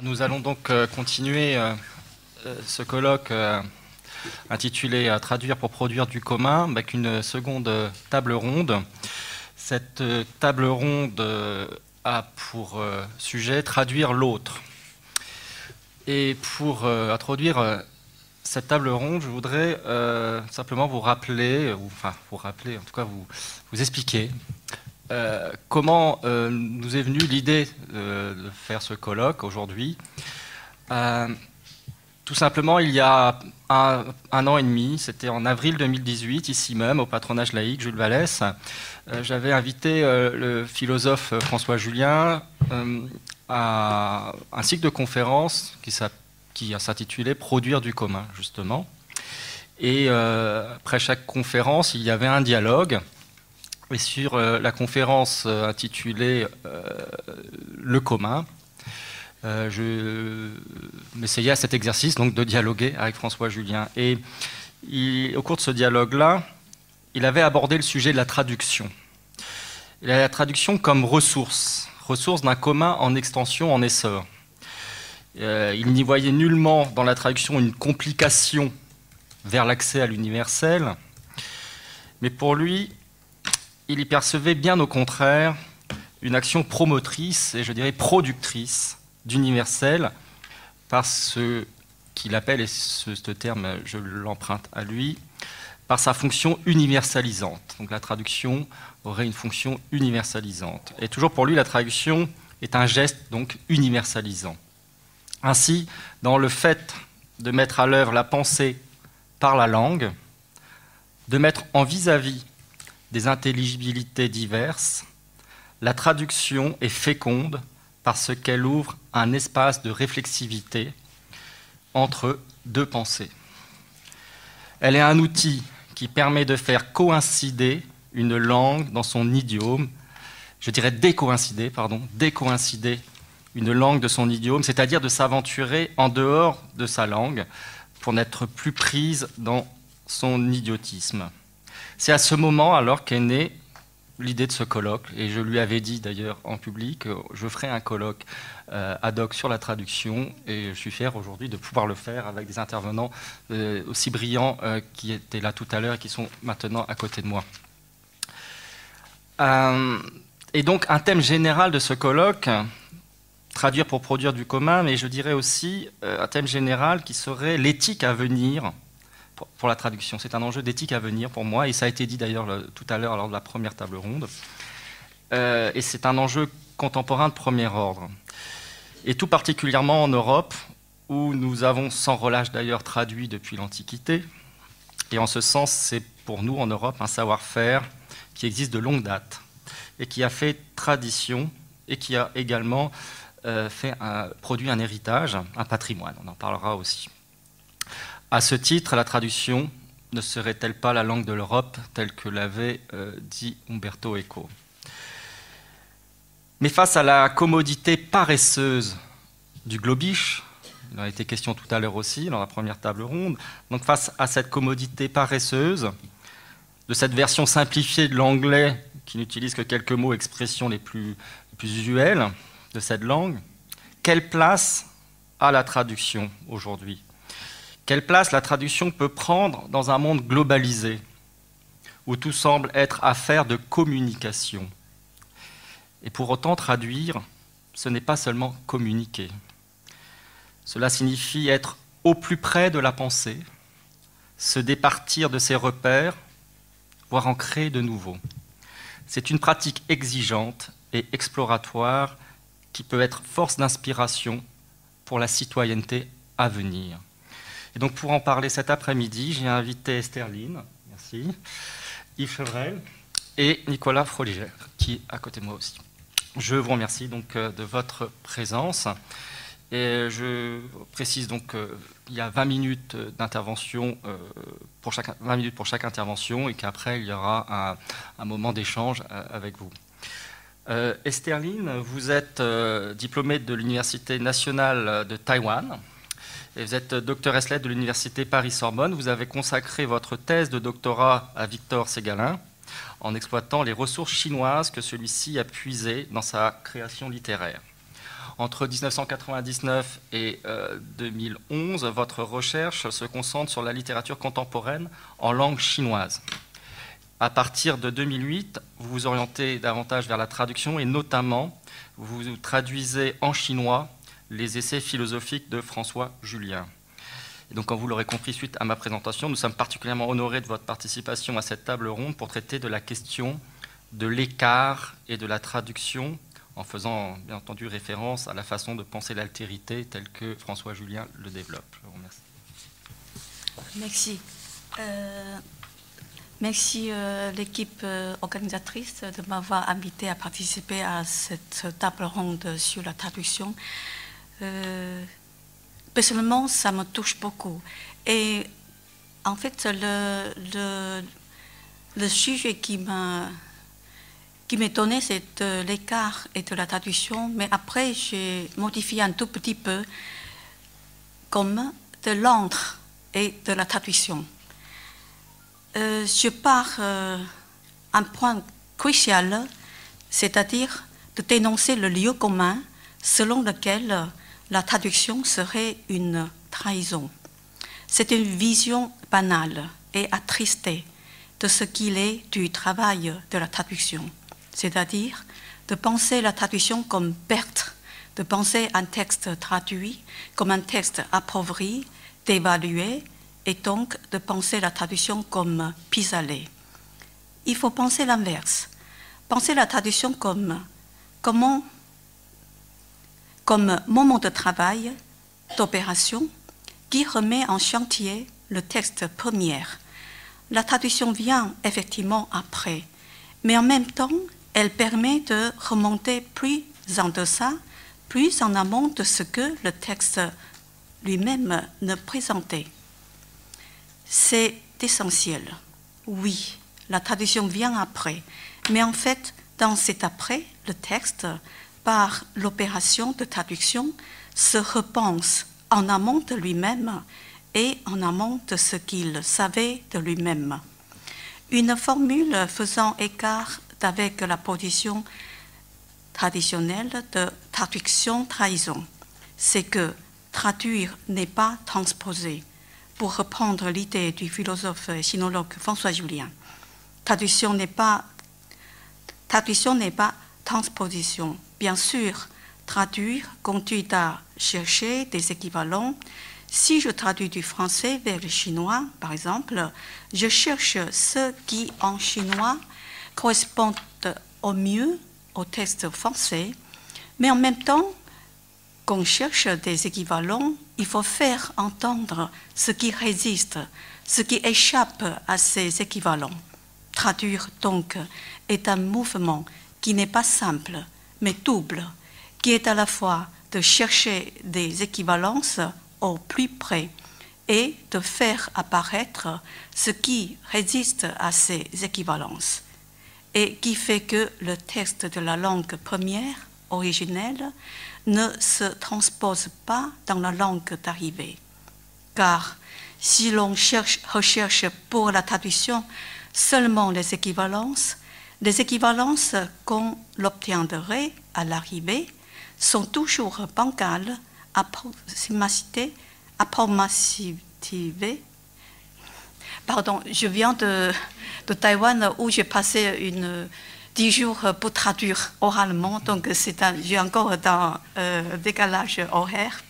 Nous allons donc continuer ce colloque intitulé Traduire pour produire du commun avec une seconde table ronde. Cette table ronde a pour sujet traduire l'autre. Et pour introduire cette table ronde, je voudrais simplement vous rappeler, en tout cas vous expliquer comment nous est venue l'idée de faire ce colloque aujourd'hui. Tout simplement, il y a un an et demi, c'était en avril 2018, ici même, au patronage laïque Jules Vallès, j'avais invité le philosophe François Julien à un cycle de conférences qui s'intitulait « Produire du commun », justement. Et après chaque conférence, il y avait un dialogue. Et sur la conférence intitulée Le commun, je m'essayais à cet exercice donc, de dialoguer avec François Julien. Et au cours de ce dialogue-là, il avait abordé le sujet de la traduction. Et la traduction comme ressource d'un commun en extension, en essor. Il n'y voyait nullement dans la traduction une complication vers l'accès à l'universel, mais pour lui, il y percevait bien au contraire une action promotrice et je dirais productrice d'universel par ce qu'il appelle, et ce terme je l'emprunte à lui, par sa fonction universalisante. Donc la traduction aurait une fonction universalisante. Et toujours pour lui, la traduction est un geste donc universalisant. Ainsi, dans le fait de mettre à l'œuvre la pensée par la langue, de mettre en vis-à-vis des intelligibilités diverses, la traduction est féconde parce qu'elle ouvre un espace de réflexivité entre deux pensées. Elle est un outil qui permet de faire coïncider une langue dans son idiome, je dirais décoïncider une langue de son idiome, c'est-à-dire de s'aventurer en dehors de sa langue pour n'être plus prise dans son idiotisme. C'est à ce moment alors qu'est née l'idée de ce colloque, et je lui avais dit d'ailleurs en public, je ferai un colloque ad hoc sur la traduction, et je suis fier aujourd'hui de pouvoir le faire avec des intervenants aussi brillants qui étaient là tout à l'heure et qui sont maintenant à côté de moi. Et donc un thème général de ce colloque, traduire pour produire du commun, mais je dirais aussi un thème général qui serait l'éthique à venir pour la traduction. C'est un enjeu d'éthique à venir pour moi, et ça a été dit d'ailleurs tout à l'heure lors de la première table ronde. Et c'est un enjeu contemporain de premier ordre. Et tout particulièrement en Europe, où nous avons sans relâche d'ailleurs traduit depuis l'Antiquité. Et en ce sens, c'est pour nous en Europe un savoir-faire qui existe de longue date, et qui a fait tradition, et qui a également produit un héritage, un patrimoine. On en parlera aussi. À ce titre, la traduction ne serait-elle pas la langue de l'Europe, telle que l'avait dit Umberto Eco? Mais face à la commodité paresseuse du globish, il en a été question tout à l'heure aussi, dans la première table ronde, donc face à cette commodité paresseuse, de cette version simplifiée de l'anglais, qui n'utilise que quelques mots, expressions les plus usuelles de cette langue, quelle place a la traduction aujourd'hui ? Quelle place la traduction peut prendre dans un monde globalisé, où tout semble être affaire de communication? Et pour autant, traduire, ce n'est pas seulement communiquer. Cela signifie être au plus près de la pensée, se départir de ses repères, voire en créer de nouveaux. C'est une pratique exigeante et exploratoire qui peut être force d'inspiration pour la citoyenneté à venir. Et donc pour en parler cet après-midi, j'ai invité Esther Line, merci, Yves Chevrel et Nicolas Froliger, qui est à côté de moi aussi. Je vous remercie donc de votre présence. Et je précise donc qu'il y a 20 minutes d'intervention, 20 minutes pour chaque intervention, et qu'après il y aura un moment d'échange avec vous. Esther Line, vous êtes diplômée de l'Université nationale de Taïwan. Et vous êtes doctoresse lettres de l'Université Paris-Sorbonne. Vous avez consacré votre thèse de doctorat à Victor Ségalin en exploitant les ressources chinoises que celui-ci a puisées dans sa création littéraire. Entre 1999 et 2011, votre recherche se concentre sur la littérature contemporaine en langue chinoise. À partir de 2008, vous vous orientez davantage vers la traduction et notamment, vous traduisez en chinois les essais philosophiques de François Julien. Et donc, comme vous l'aurez compris suite à ma présentation, nous sommes particulièrement honorés de votre participation à cette table ronde pour traiter de la question de l'écart et de la traduction, en faisant bien entendu référence à la façon de penser l'altérité telle que François Julien le développe. Je vous remercie. Merci. Merci l'équipe organisatrice de m'avoir invité à participer à cette table ronde sur la traduction. Personnellement, ça me touche beaucoup. Et en fait, le sujet qui m'est donné, c'est de l'écart et de la traduction, mais après, j'ai modifié un tout petit peu comme de l'encre et de la traduction. Je pars un point crucial, c'est-à-dire de dénoncer le lieu commun selon lequel la traduction serait une trahison. C'est une vision banale et attristée de ce qu'il est du travail de la traduction, c'est-à-dire de penser la traduction comme perte, de penser un texte traduit comme un texte appauvri, d'évaluer, et donc de penser la traduction comme pis-aller. Il faut penser l'inverse. Penser la traduction comme moment de travail, d'opération, qui remet en chantier le texte premier. La traduction vient effectivement après, mais en même temps, elle permet de remonter plus en deçà, plus en amont de ce que le texte lui-même ne présentait. C'est essentiel. Oui, la traduction vient après. Mais en fait, dans cet après, le texte, par l'opération de traduction, se repense en amont de lui-même et en amont de ce qu'il savait de lui-même. Une formule faisant écart avec la position traditionnelle de traduction-trahison, c'est que traduire n'est pas transposer. Pour reprendre l'idée du philosophe et sinologue François Julien, traduction n'est pas transposition. Bien sûr, traduire conduit à chercher des équivalents. Si je traduis du français vers le chinois, par exemple, je cherche ce qui, en chinois, correspond au mieux au texte français, mais en même temps, qu'on cherche des équivalents, il faut faire entendre ce qui résiste, ce qui échappe à ces équivalents. Traduire, donc, est un mouvement qui n'est pas simple, mais double, qui est à la fois de chercher des équivalences au plus près et de faire apparaître ce qui résiste à ces équivalences et qui fait que le texte de la langue première, originelle, ne se transpose pas dans la langue d'arrivée. Car si l'on recherche pour la traduction seulement les équivalences qu'on obtiendrait à l'arrivée sont toujours bancales, approximatives. Pardon, je viens de Taïwan où j'ai passé 10 jours pour traduire oralement, donc j'ai encore dans décalage horaire.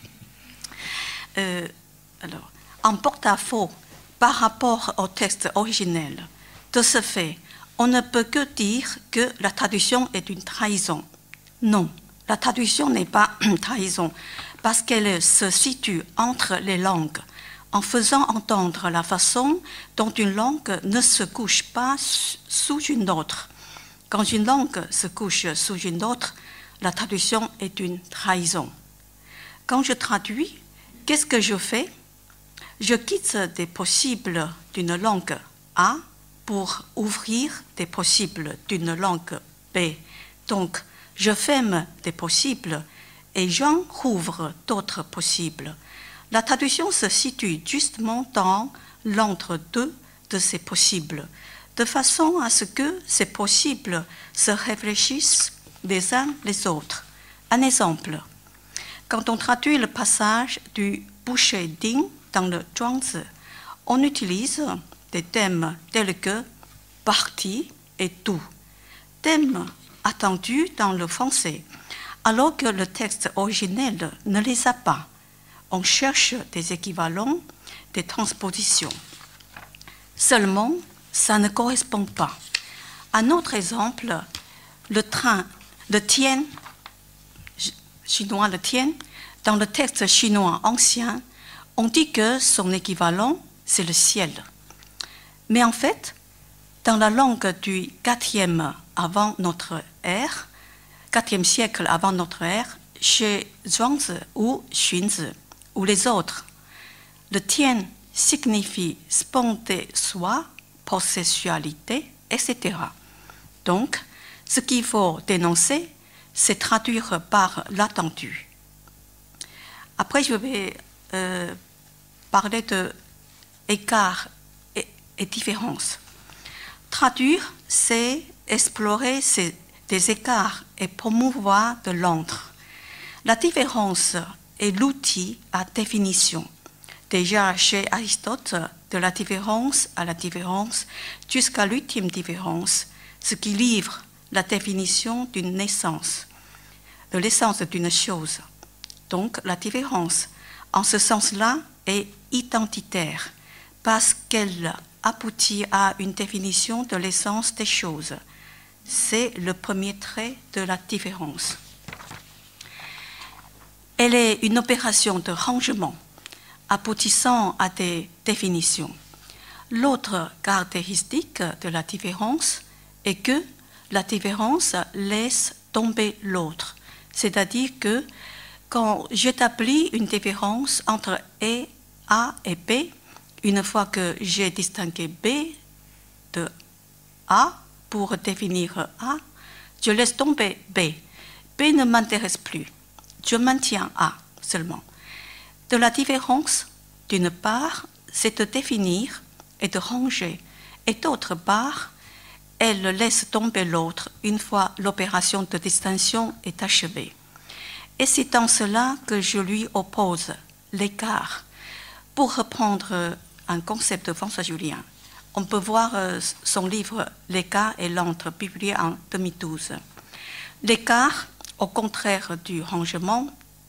Alors, en porte-à-faux par rapport au texte originel, de ce fait, on ne peut que dire que la traduction est une trahison. Non, la traduction n'est pas une trahison parce qu'elle se situe entre les langues, en faisant entendre la façon dont une langue ne se couche pas sous une autre. Quand une langue se couche sous une autre, la traduction est une trahison. Quand je traduis, qu'est-ce que je fais? Je quitte des possibles d'une langue A pour ouvrir des possibles d'une langue B. Donc, je ferme des possibles et j'en rouvre d'autres possibles. La traduction se situe justement dans l'entre-deux de ces possibles, de façon à ce que ces possibles se réfléchissent les uns les autres. Un exemple, Quand on traduit le passage du boucher Ding dans le Zhuangzi, on utilise des thèmes tels que partie et tout, thèmes attendus dans le français, alors que le texte originel ne les a pas. On cherche des équivalents, des transpositions. Seulement, ça ne correspond pas. Un autre exemple, le tien, chinois le tien, dans le texte chinois ancien, on dit que son équivalent, c'est le ciel. Mais en fait, dans la langue du 4e avant notre ère, 4e siècle avant notre ère, chez Zhuangzi ou Xunzi ou les autres, le tien signifie sponté soi, possessualité, etc. Donc, ce qu'il faut dénoncer, c'est traduire par l'attendu. Après, je vais parler de écart et différence. Traduire, c'est explorer des écarts et promouvoir de l'autre. La différence est l'outil à définition. Déjà chez Aristote, de la différence à la différence jusqu'à l'ultime différence, ce qui livre la définition d'une naissance, de l'essence d'une chose. Donc la différence, en ce sens-là, est identitaire parce qu'elle aboutit à une définition de l'essence des choses. C'est le premier trait de la différence. Elle est une opération de rangement, aboutissant à des définitions. L'autre caractéristique de la différence est que la différence laisse tomber l'autre. C'est-à-dire que quand j'établis une différence entre A et B, une fois que j'ai distingué B de A pour définir A, je laisse tomber B. B ne m'intéresse plus. Je maintiens A seulement. De la différence, d'une part, c'est de définir et de ranger, et d'autre part, elle laisse tomber l'autre une fois l'opération de distinction est achevée. Et c'est dans cela que je lui oppose l'écart. Pour reprendre un concept de François Julien, on peut voir son livre « L'écart et l'autre » publié en 2012. L'écart, au contraire du rangement,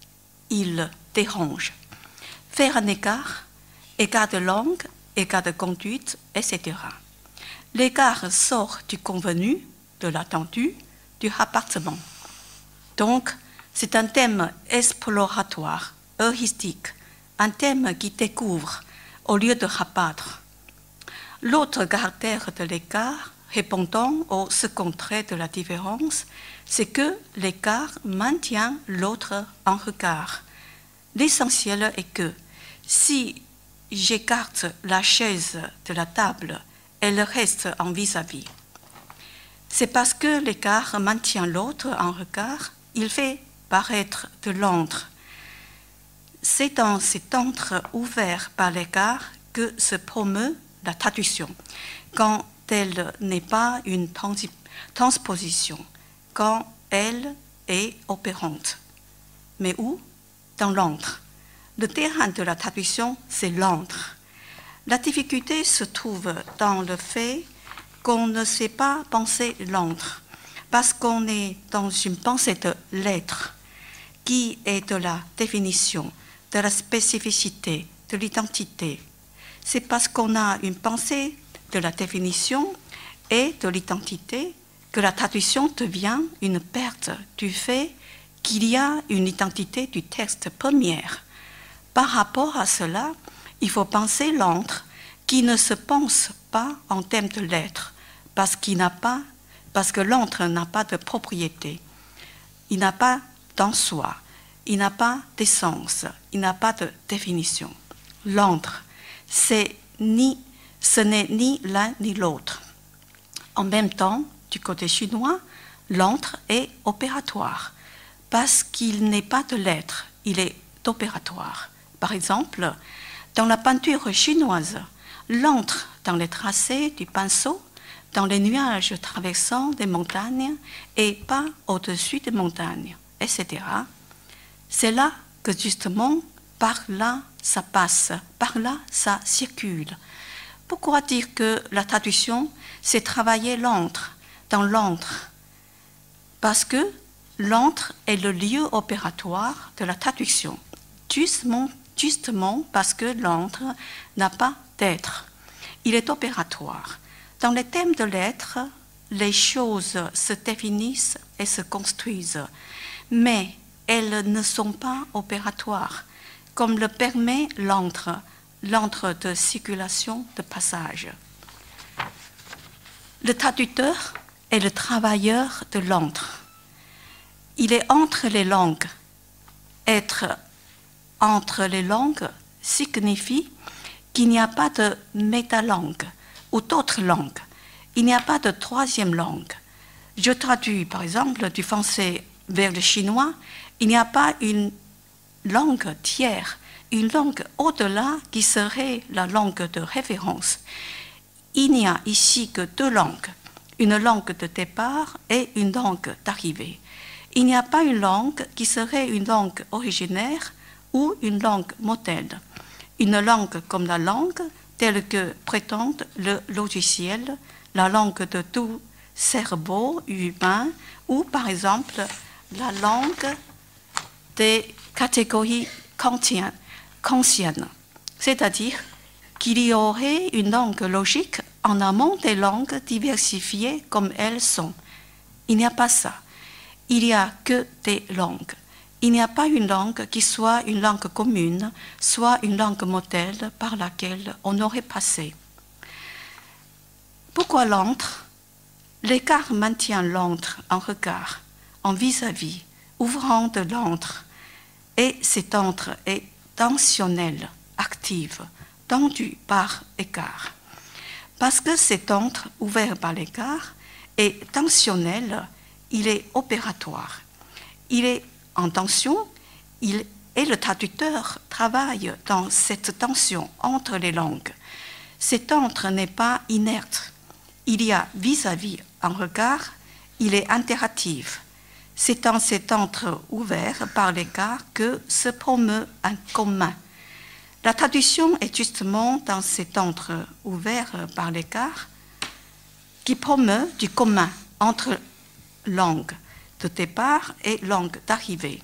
il dérange. Faire un écart de langue, écart de conduite, etc. L'écart sort du convenu, de l'attendu, du rapportement. Donc, c'est un thème exploratoire, heuristique, un thème qui découvre au lieu de rabattre. L'autre caractère de l'écart, répondant au second trait de la différence, c'est que l'écart maintient l'autre en regard. L'essentiel est que si j'écarte la chaise de la table, elle reste en vis-à-vis. C'est parce que l'écart maintient l'autre en regard, il fait paraître de l'autre. C'est dans cet entre ouvert par l'écart que se promeut la traduction, quand elle n'est pas une transposition, quand elle est opérante. Mais où? Dans l'entre. Le terrain de la traduction, c'est l'entre. La difficulté se trouve dans le fait qu'on ne sait pas penser l'entre, parce qu'on est dans une pensée de l'être, qui est de la définition, de la spécificité, de l'identité. C'est parce qu'on a une pensée de la définition et de l'identité que la traduction devient une perte du fait qu'il y a une identité du texte première. Par rapport à cela, il faut penser l'entre qui ne se pense pas en termes de l'être, parce que l'entre n'a pas de propriété, il n'a pas d'en soi, il n'a pas d'essence, il n'a pas de définition. L'entre, ce n'est ni l'un ni l'autre. En même temps, du côté chinois, l'entre est opératoire, parce qu'il n'est pas de l'être, il est opératoire. Par exemple, dans la peinture chinoise, l'entre dans les tracés du pinceau, dans les nuages traversant des montagnes et pas au-dessus des montagnes, etc. C'est là que justement, par là, ça passe, par là, ça circule. Pourquoi dire que la traduction, c'est travailler l'antre, dans l'antre? Parce que l'antre est le lieu opératoire de la traduction, justement parce que l'antre n'a pas d'être. Il est opératoire. Dans les thèmes de l'être, les choses se définissent et se construisent, mais elles ne sont pas opératoires, comme le permet l'antre de circulation, de passage. Le traducteur est le travailleur de l'antre. Il est entre les langues. Être entre les langues signifie qu'il n'y a pas de métalangue ou d'autres langues. Il n'y a pas de troisième langue. Je traduis, par exemple, du français vers le chinois. Il n'y a pas une langue tiers, une langue au-delà qui serait la langue de référence. Il n'y a ici que deux langues, une langue de départ et une langue d'arrivée. Il n'y a pas une langue qui serait une langue originaire ou une langue modèle. Une langue comme la langue, telle que prétendent le logiciel, la langue de tout cerveau humain, ou par exemple la langue des catégories kantiennes, c'est-à-dire qu'il y aurait une langue logique en amont des langues diversifiées comme elles sont. Il n'y a pas ça. Il n'y a que des langues. Il n'y a pas une langue qui soit une langue commune, soit une langue modèle par laquelle on aurait passé. Pourquoi l'antre? L'écart maintient l'antre en regard, en vis-à-vis, ouvrant de l'antre. Et cet antre est tensionnel, actif, tendu par écart. Parce que cet antre ouvert par l'écart est tensionnel, il est opératoire. Il est en tension, et le traducteur travaille dans cette tension entre les langues. Cet antre n'est pas inerte. Il y a vis-à-vis un regard, il est interactif. C'est dans cet antre ouvert par l'écart que se promeut un commun. La traduction est justement dans cet antre ouvert par l'écart qui promeut du commun entre langue de départ et langue d'arrivée.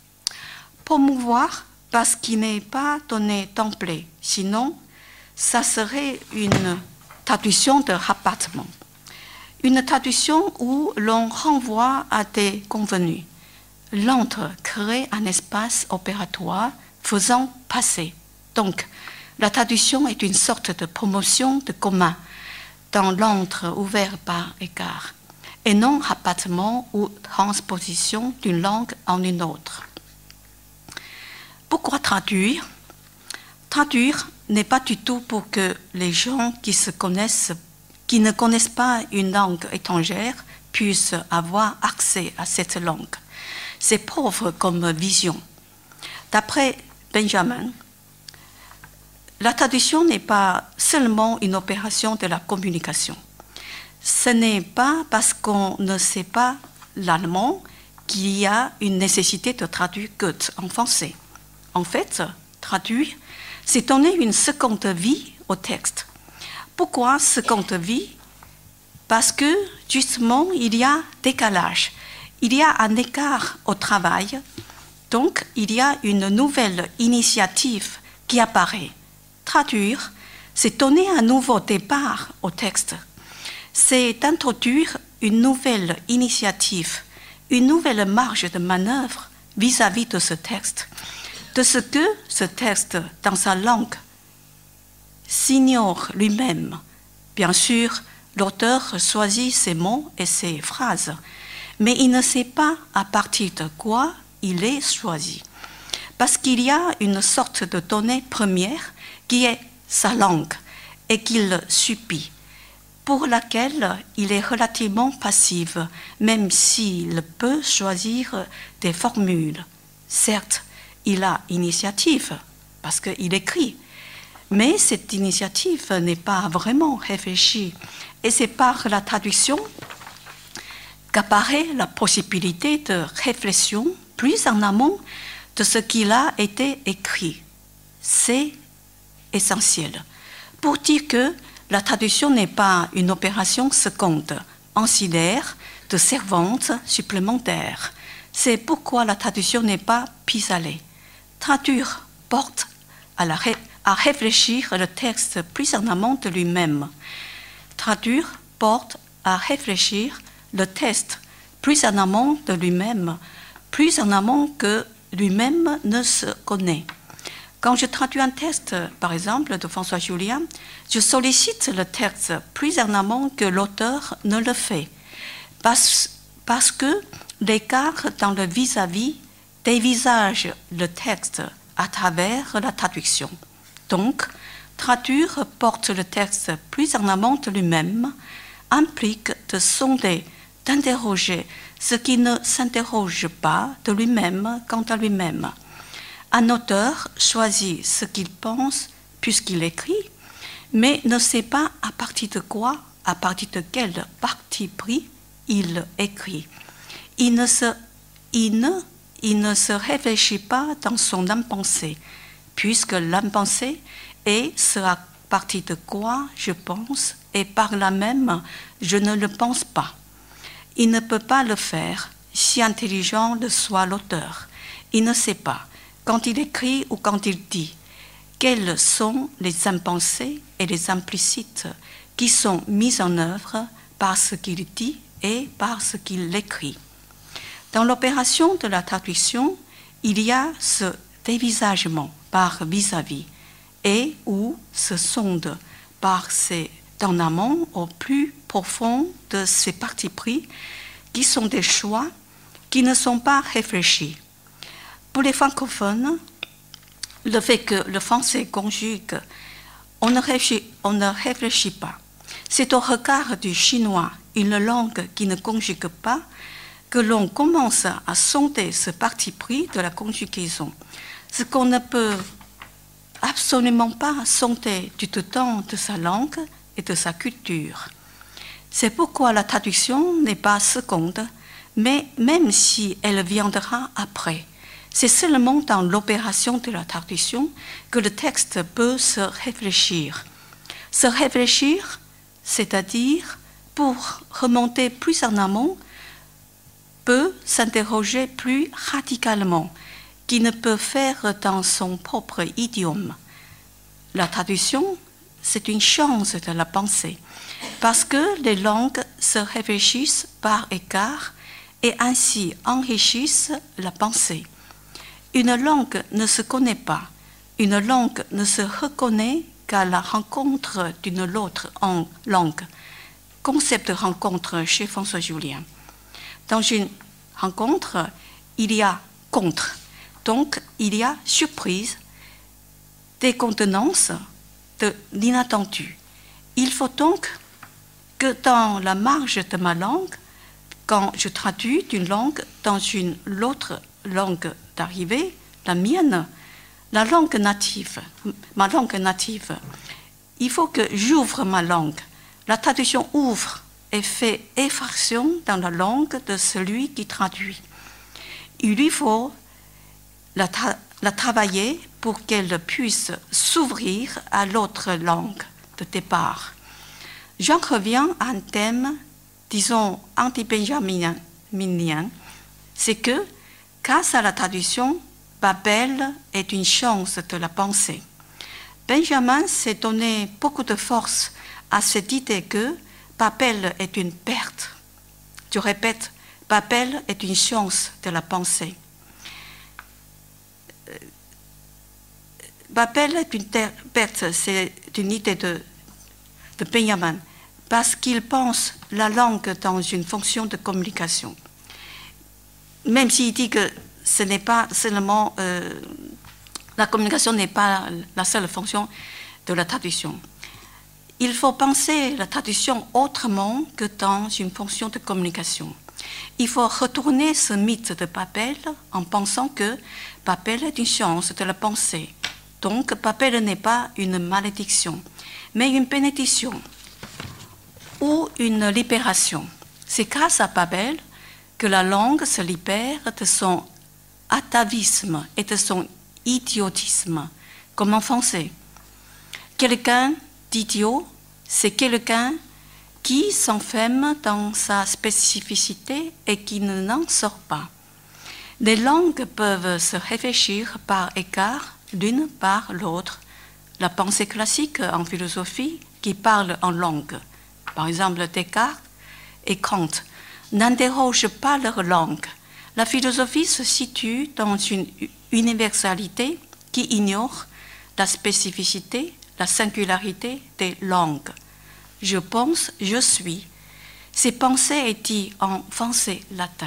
Promouvoir parce qu'il n'est pas donné d'emblée, sinon ça serait une traduction de rabattement. Une traduction où l'on renvoie à des convenus. L'antre crée un espace opératoire faisant passer. Donc, la traduction est une sorte de promotion de commun dans l'antre ouvert par écart, et non rabattement ou transposition d'une langue en une autre. Pourquoi traduire? Traduire n'est pas du tout pour que les gens qui ne connaissent pas une langue étrangère puissent avoir accès à cette langue. C'est pauvre comme vision. D'après Benjamin, la traduction n'est pas seulement une opération de la communication. Ce n'est pas parce qu'on ne sait pas l'allemand qu'il y a une nécessité de traduire Goethe en français. En fait, traduire, c'est donner une seconde vie au texte. Pourquoi seconde vie? Parce que, justement, il y a décalage. Il y a un écart au travail. Donc, il y a une nouvelle initiative qui apparaît. Traduire, c'est donner un nouveau départ au texte. C'est introduire une nouvelle initiative, une nouvelle marge de manœuvre vis-à-vis de ce texte, de ce que ce texte, dans sa langue, s'ignore lui-même. Bien sûr, l'auteur choisit ses mots et ses phrases, mais il ne sait pas à partir de quoi il est choisi. Parce qu'il y a une sorte de donnée première qui est sa langue et qu'il subit, pour laquelle il est relativement passif, même s'il peut choisir des formules. Certes, il a initiative, parce qu'il écrit, mais cette initiative n'est pas vraiment réfléchie. Et c'est par la traduction qu'apparaît la possibilité de réflexion plus en amont de ce qu'il a été écrit. C'est essentiel. Pour dire que la traduction n'est pas une opération seconde, ancillaire, de servante supplémentaire. C'est pourquoi la traduction n'est pas pis-aller. Traduire porte à réfléchir le texte plus en amont de lui-même. Traduire porte à réfléchir le texte plus en amont de lui-même, plus en amont que lui-même ne se connaît. Quand je traduis un texte, par exemple, de François Julien, je sollicite le texte plus en amont que l'auteur ne le fait, parce que l'écart dans le vis-à-vis dévisage le texte à travers la traduction. Donc, traduire porte le texte plus en amont de lui-même, implique de sonder, d'interroger ce qui ne s'interroge pas de lui-même quant à lui-même. Un auteur choisit ce qu'il pense puisqu'il écrit, mais ne sait pas à partir de quoi, à partir de quel parti pris il écrit. Il ne se réfléchit pas dans son impensé, puisque l'impensé est ce à partir de quoi je pense, et par là même, je ne le pense pas. Il ne peut pas le faire, si intelligent le soit l'auteur. Il ne sait pas, quand il écrit ou quand il dit, quels sont les impensés et les implicites qui sont mis en œuvre par ce qu'il dit et par ce qu'il écrit. Dans l'opération de la traduction, il y a ce dévisagement par vis-à-vis et ou ce sonde par ses en amont au plus profond de ces partis pris qui sont des choix qui ne sont pas réfléchis. Pour les francophones, le fait que le français conjugue, on ne réfléchit pas. C'est au regard du chinois, une langue qui ne conjugue pas, que l'on commence à sonder ce parti pris de la conjugaison. Ce qu'on ne peut absolument pas sonder du temps de sa langue et de sa culture. C'est pourquoi la traduction n'est pas seconde, mais même si elle viendra après, c'est seulement dans l'opération de la traduction que le texte peut se réfléchir. Se réfléchir, c'est-à-dire pour remonter plus en amont, peut s'interroger plus radicalement, qui ne peut faire dans son propre idiome. La traduction, c'est une chance de la pensée, parce que les langues se réfléchissent par écart et ainsi enrichissent la pensée. Une langue ne se connaît pas, une langue ne se reconnaît qu'à la rencontre d'une autre langue. Concept de rencontre chez François Julien. Dans une rencontre, il y a contre, donc il y a surprise, décontenance, de l'inattendu. Il faut donc que dans la marge de ma langue, quand je traduis d'une langue dans une autre langue d'arrivée, la mienne, la langue native, ma langue native, il faut que j'ouvre ma langue. La traduction ouvre et fait effraction dans la langue de celui qui traduit. Il lui faut la travailler pour qu'elle puisse s'ouvrir à l'autre langue de départ. J'en reviens à un thème, disons, anti-benjaminien, c'est que, grâce à la traduction, Babel est une chance de la pensée. Benjamin s'est donné beaucoup de force à cette idée que Babel est une perte. Je répète, Babel est une chance de la pensée. Babel est une perte, c'est une idée de Benjamin, parce qu'il pense la langue dans une fonction de communication. Même s'il dit que ce n'est pas seulement, la communication n'est pas la seule fonction de la traduction. Il faut penser la traduction autrement que dans une fonction de communication. Il faut retourner ce mythe de Babel en pensant que Babel est une chance de la pensée. Donc, Babel n'est pas une malédiction, mais une bénédiction ou une libération. C'est grâce à Babel que la langue se libère de son atavisme et de son idiotisme, comme en français. Quelqu'un d'idiot, c'est quelqu'un qui s'enferme dans sa spécificité et qui n'en sort pas. Les langues peuvent se réfléchir par écart l'une par l'autre. La pensée classique en philosophie qui parle en langue, par exemple Descartes et Kant, n'interrogent pas leur langue. La philosophie se situe dans une universalité qui ignore la spécificité, la singularité des langues. Je pense, je suis. Ces pensées est dit en français latin.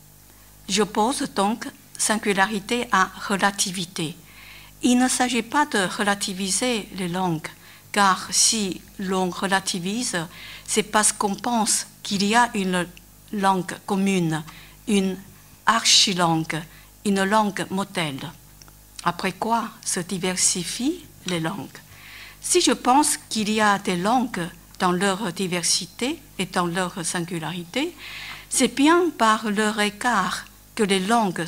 J'oppose donc singularité à relativité. Il ne s'agit pas de relativiser les langues, car si l'on relativise, c'est parce qu'on pense qu'il y a une langue commune, une archilangue, une langue modèle. Après quoi se diversifient les langues. Si je pense qu'il y a des langues dans leur diversité et dans leur singularité, c'est bien par leur écart que les langues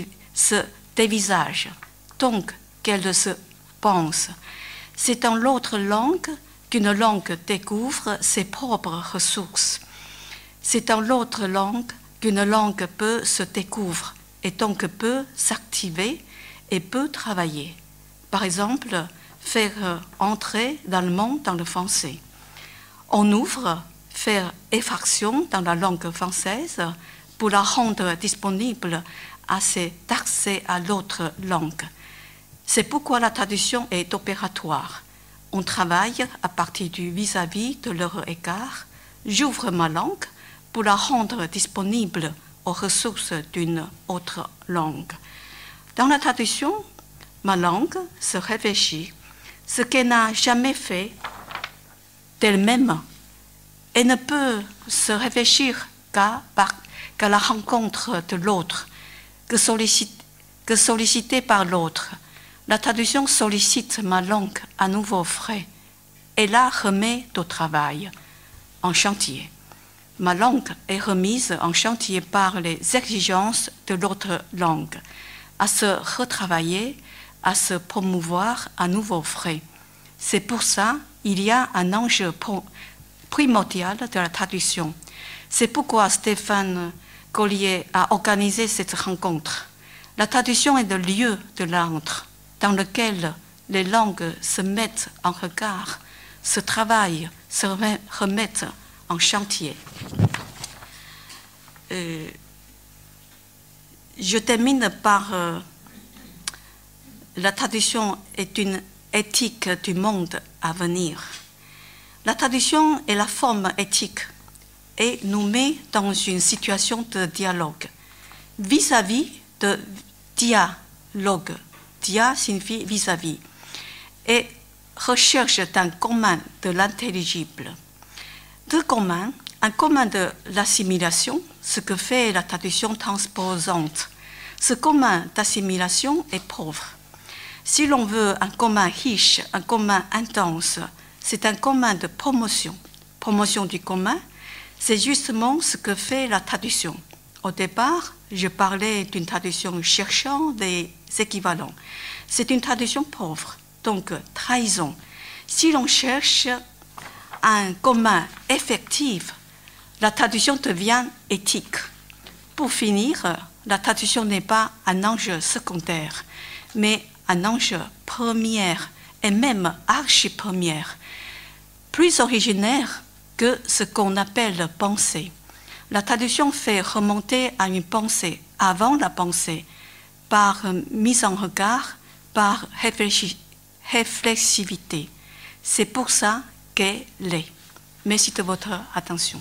se dévisagent, donc qu'elles se pensent. C'est dans l'autre langue qu'une langue découvre ses propres ressources. C'est dans l'autre langue qu'une langue peut se découvrir et donc peut s'activer et peut travailler. Par exemple, faire entrer l'allemand dans le français. On ouvre, faire effraction dans la langue française pour la rendre disponible à cet accès à l'autre langue. C'est pourquoi la traduction est opératoire. On travaille à partir du vis-à-vis de leur écart. J'ouvre ma langue pour la rendre disponible aux ressources d'une autre langue. Dans la traduction, ma langue se réfléchit, ce qu'elle n'a jamais fait d'elle-même. Elle ne peut se réfléchir qu'à la rencontre de l'autre, que sollicitée par l'autre. La traduction sollicite ma langue à nouveau frais et la remet au travail, en chantier. Ma langue est remise en chantier par les exigences de l'autre langue, à se retravailler, à se promouvoir à nouveau frais. C'est pour ça qu'il y a un enjeu primordial de la traduction. C'est pourquoi Stéphane Collier a organisé cette rencontre. La traduction est le lieu de l'antre dans lequel les langues se mettent en regard, se travaillent, se remettent en chantier. Je termine par la traduction est une éthique du monde à venir. La traduction est la forme éthique et nous met dans une situation de dialogue, vis-à-vis de dialogue. Dia signifie vis-à-vis, et recherche d'un commun de l'intelligible. De commun, un commun de l'assimilation, ce que fait la traduction transposante. Ce commun d'assimilation est pauvre. Si l'on veut un commun riche, un commun intense, c'est un commun de promotion. Promotion du commun, c'est justement ce que fait la traduction. Au départ, je parlais d'une traduction cherchant des équivalents. C'est une traduction pauvre, donc trahison. Si l'on cherche un commun effectif, la traduction devient éthique. Pour finir, la traduction n'est pas un enjeu secondaire, mais un enjeu premier et même archi-premier, plus originaire que ce qu'on appelle pensée. La traduction fait remonter à une pensée avant la pensée, par mise en regard, par réflexivité. C'est pour ça qu'elle est. Merci de votre attention.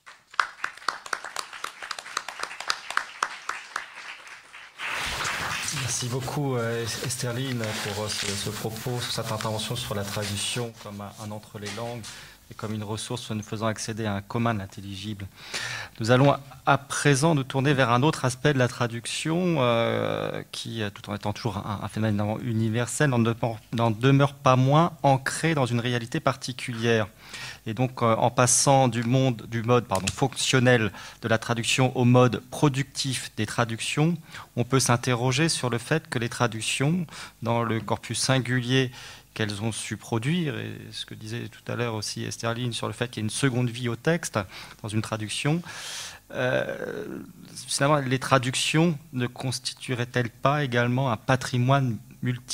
Merci beaucoup Estherline pour ce propos, sur cette intervention sur la traduction comme un entre les langues. et comme une ressource nous faisant accéder à un commun de l'intelligible. Nous allons à présent nous tourner vers un autre aspect de la traduction qui, tout en étant toujours un phénomène universel, n'en demeure pas moins ancré dans une réalité particulière. Et donc, en passant du mode fonctionnel de la traduction au mode productif des traductions, on peut s'interroger sur le fait que les traductions, dans le corpus singulier qu'elles ont su produire, et ce que disait tout à l'heure aussi Esterline sur le fait qu'il y a une seconde vie au texte dans une traduction, finalement, les traductions ne constitueraient-elles pas également un patrimoine multipolaire ?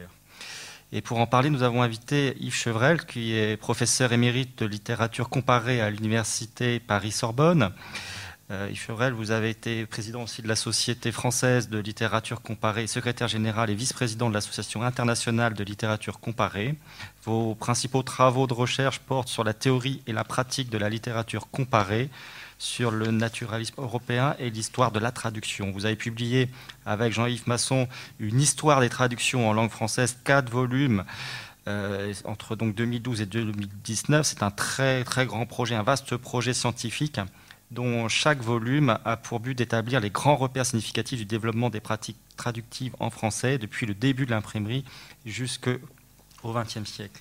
Et pour en parler, nous avons invité Yves Chevrel, qui est professeur émérite de littérature comparée à l'université Paris-Sorbonne. Yves Chevrel, vous avez été président aussi de la Société française de littérature comparée, secrétaire général et vice-président de l'Association internationale de littérature comparée. Vos principaux travaux de recherche portent sur la théorie et la pratique de la littérature comparée, sur le naturalisme européen et l'histoire de la traduction. Vous avez publié avec Jean-Yves Masson une histoire des traductions en langue française, 4 volumes, entre donc 2012 et 2019. C'est un très, très grand projet, un vaste projet scientifique dont chaque volume a pour but d'établir les grands repères significatifs du développement des pratiques traductives en français depuis le début de l'imprimerie jusqu'au XXe siècle.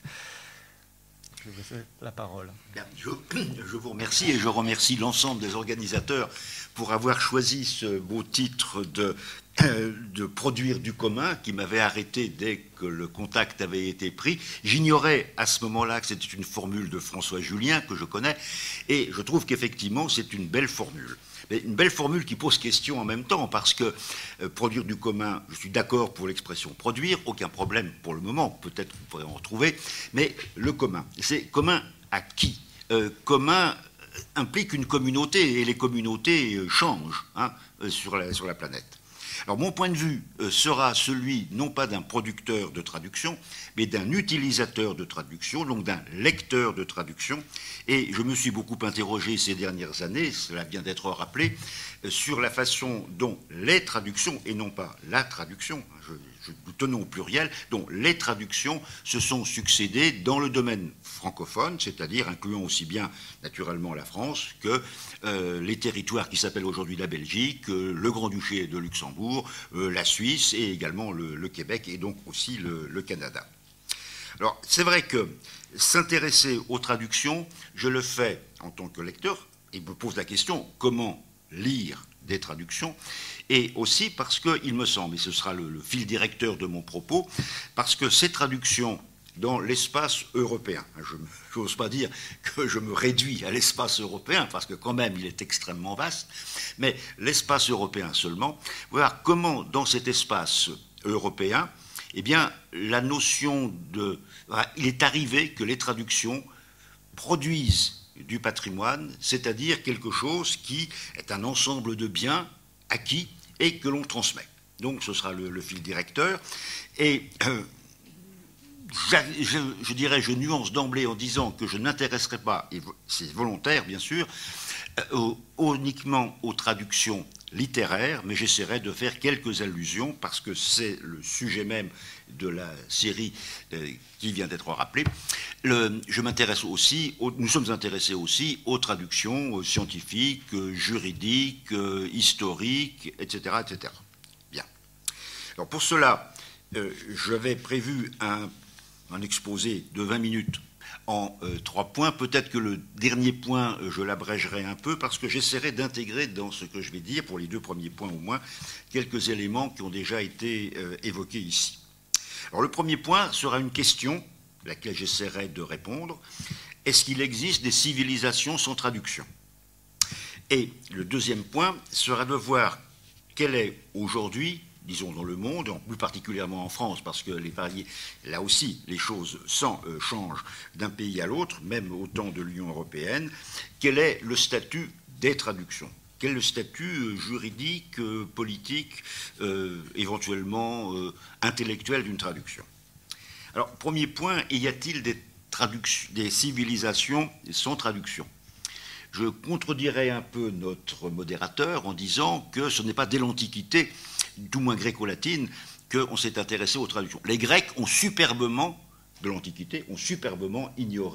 Je vous laisse la parole. Bien, je vous remercie et je remercie l'ensemble des organisateurs pour avoir choisi ce beau titre de produire du commun qui m'avait arrêté dès que le contact avait été pris. J'ignorais à ce moment-là que c'était une formule de François Julien que je connais et je trouve qu'effectivement c'est une belle formule. Mais une belle formule qui pose question en même temps parce que produire du commun, je suis d'accord pour l'expression produire, aucun problème pour le moment, peut-être que vous pourrez en retrouver, mais le commun, c'est commun à qui? Commun implique une communauté et les communautés changent sur la planète. Alors mon point de vue sera celui non pas d'un producteur de traduction, mais d'un utilisateur de traduction, donc d'un lecteur de traduction. Et je me suis beaucoup interrogé ces dernières années, cela vient d'être rappelé, sur la façon dont les traductions, et non pas la traduction, nous tenons au pluriel, dont les traductions se sont succédées dans le domaine francophone, c'est-à-dire incluant aussi bien naturellement la France que les territoires qui s'appellent aujourd'hui la Belgique, le Grand-Duché de Luxembourg, la Suisse et également le Québec et donc aussi le Canada. Alors c'est vrai que s'intéresser aux traductions, je le fais en tant que lecteur et me pose la question comment lire des traductions, et aussi parce qu'il me semble, et ce sera le fil directeur de mon propos, parce que ces traductions dans l'espace européen, je n'ose pas dire que je me réduis à l'espace européen, parce que quand même il est extrêmement vaste, mais l'espace européen seulement, voir comment dans cet espace européen, eh bien, la notion de... Il est arrivé que les traductions produisent du patrimoine, c'est-à-dire quelque chose qui est un ensemble de biens acquis et que l'on transmet. Donc ce sera le fil directeur. Et je dirais, je nuance d'emblée en disant que je n'intéresserai pas, et c'est volontaire bien sûr, uniquement aux traductions littéraires, mais j'essaierai de faire quelques allusions parce que c'est le sujet même de la série qui vient d'être rappelée. Je m'intéresse aussi, nous sommes intéressés aussi aux traductions scientifiques, juridiques, historiques, etc., etc. Bien. Alors pour cela, j'avais prévu un exposé de 20 minutes en 3 points. Peut-être que le dernier point, je l'abrégerai un peu parce que j'essaierai d'intégrer dans ce que je vais dire, pour les 2 premiers points au moins, quelques éléments qui ont déjà été évoqués ici. Alors le premier point sera une question, à laquelle j'essaierai de répondre. Est-ce qu'il existe des civilisations sans traduction? Et le deuxième point sera de voir quelle est aujourd'hui, disons dans le monde, plus particulièrement en France, parce que là aussi les choses changent d'un pays à l'autre, même au temps de l'Union européenne, quel est le statut des traductions? Quel est le statut juridique, politique, éventuellement intellectuel d'une traduction? Alors, premier point, y a-t-il des civilisations sans traduction? Je contredirais un peu notre modérateur en disant que ce n'est pas dès l'Antiquité, tout moins gréco-latine, qu'on s'est intéressé aux traductions. Les Grecs ont superbement, de l'Antiquité, ont superbement ignoré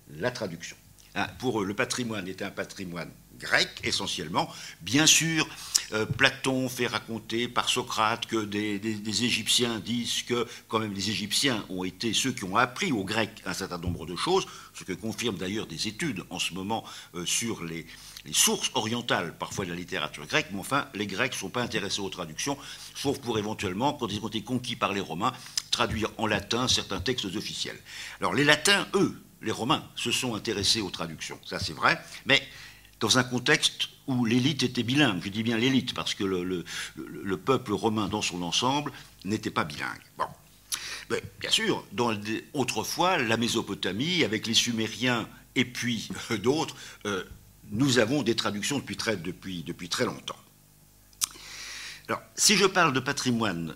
la traduction. Pour eux, le patrimoine était un patrimoine grec, essentiellement. Bien sûr, Platon fait raconter par Socrate que des Égyptiens disent que, quand même, les Égyptiens ont été ceux qui ont appris aux Grecs un certain nombre de choses, ce que confirment d'ailleurs des études en ce moment sur les sources orientales, parfois de la littérature grecque, mais enfin, les Grecs ne sont pas intéressés aux traductions, sauf pour éventuellement, quand ils ont été conquis par les Romains, traduire en latin certains textes officiels. Alors, les Latins, eux, les Romains, se sont intéressés aux traductions, ça c'est vrai, mais dans un contexte où l'élite était bilingue. Je dis bien l'élite, parce que le peuple romain dans son ensemble n'était pas bilingue. Bon. Mais, bien sûr, autrefois, la Mésopotamie, avec les Sumériens et puis d'autres, nous avons des traductions depuis très longtemps. Alors, si je parle de patrimoine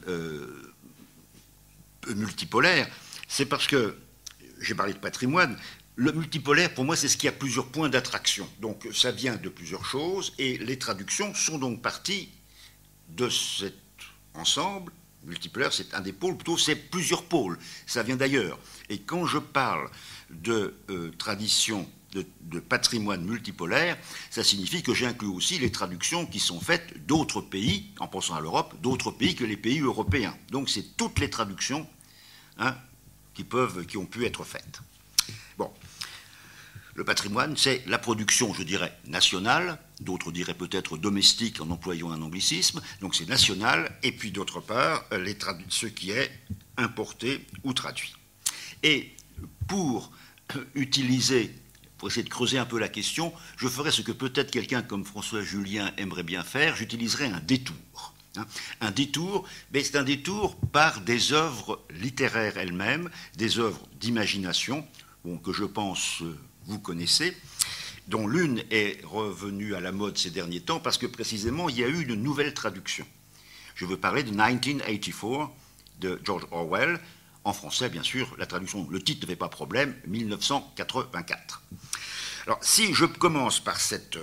multipolaire, c'est parce que j'ai parlé de patrimoine. Le multipolaire, pour moi, c'est ce qui a plusieurs points d'attraction. Donc, ça vient de plusieurs choses, et les traductions sont donc parties de cet ensemble. Multipolaire, c'est un des pôles, plutôt, c'est plusieurs pôles. Ça vient d'ailleurs. Et quand je parle de tradition, de patrimoine multipolaire, ça signifie que j'inclus aussi les traductions qui sont faites d'autres pays, en pensant à l'Europe, d'autres pays que les pays européens. Donc, c'est toutes les traductions qui ont pu être faites. Bon, le patrimoine, c'est la production, je dirais, nationale, d'autres diraient peut-être domestique en employant un anglicisme, donc c'est national, et puis d'autre part, ce qui est importé ou traduit. Et pour essayer de creuser un peu la question, je ferai ce que peut-être quelqu'un comme François Julien aimerait bien faire, j'utiliserai un détour. Un détour, mais c'est un détour par des œuvres littéraires elles-mêmes, des œuvres d'imagination, que je pense vous connaissez, dont l'une est revenue à la mode ces derniers temps parce que précisément il y a eu une nouvelle traduction. Je veux parler de 1984 de George Orwell, en français bien sûr, la traduction, le titre ne fait pas problème, 1984. Alors si je commence par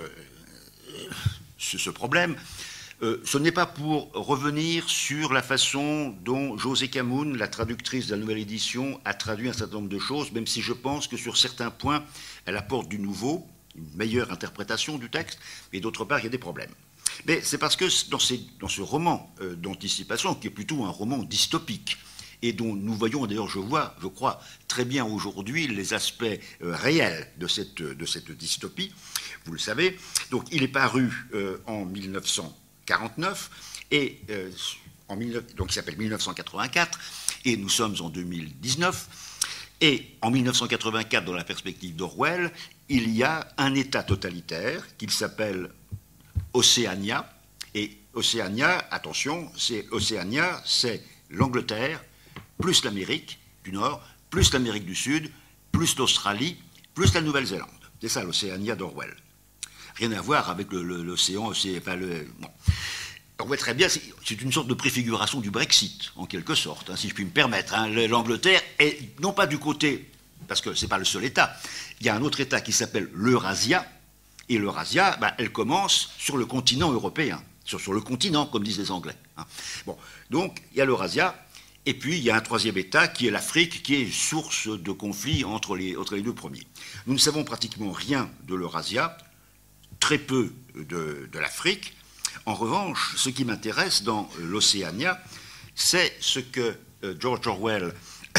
ce problème, ce n'est pas pour revenir sur la façon dont José Camoun, la traductrice de la nouvelle édition, a traduit un certain nombre de choses, même si je pense que sur certains points, elle apporte du nouveau, une meilleure interprétation du texte, et d'autre part, il y a des problèmes. Mais c'est parce que dans ce roman d'anticipation, qui est plutôt un roman dystopique, et dont nous voyons d'ailleurs, je crois, très bien aujourd'hui les aspects réels de cette dystopie, vous le savez. Donc il est paru en 1949, et donc il s'appelle 1984, et nous sommes en 2019, et en 1984, dans la perspective d'Orwell, il y a un État totalitaire qui s'appelle Océania, et Océania, attention, c'est l'Angleterre, plus l'Amérique du Nord, plus l'Amérique du Sud, plus l'Australie, plus la Nouvelle-Zélande. C'est ça l'Océania d'Orwell. Rien à voir avec l'océan, bon. On voit très bien, c'est une sorte de préfiguration du Brexit, en quelque sorte, si je puis me permettre. L'Angleterre est, non pas du côté, parce que ce n'est pas le seul État, il y a un autre État qui s'appelle l'Eurasia, et l'Eurasia, elle commence sur le continent européen, sur le continent, comme disent les Anglais. Bon, donc, il y a l'Eurasia, et puis il y a un troisième État qui est l'Afrique, qui est source de conflits entre les deux premiers. Nous ne savons pratiquement rien de l'Eurasia, très peu de l'Afrique. En revanche, ce qui m'intéresse dans l'Océania, c'est ce que George Orwell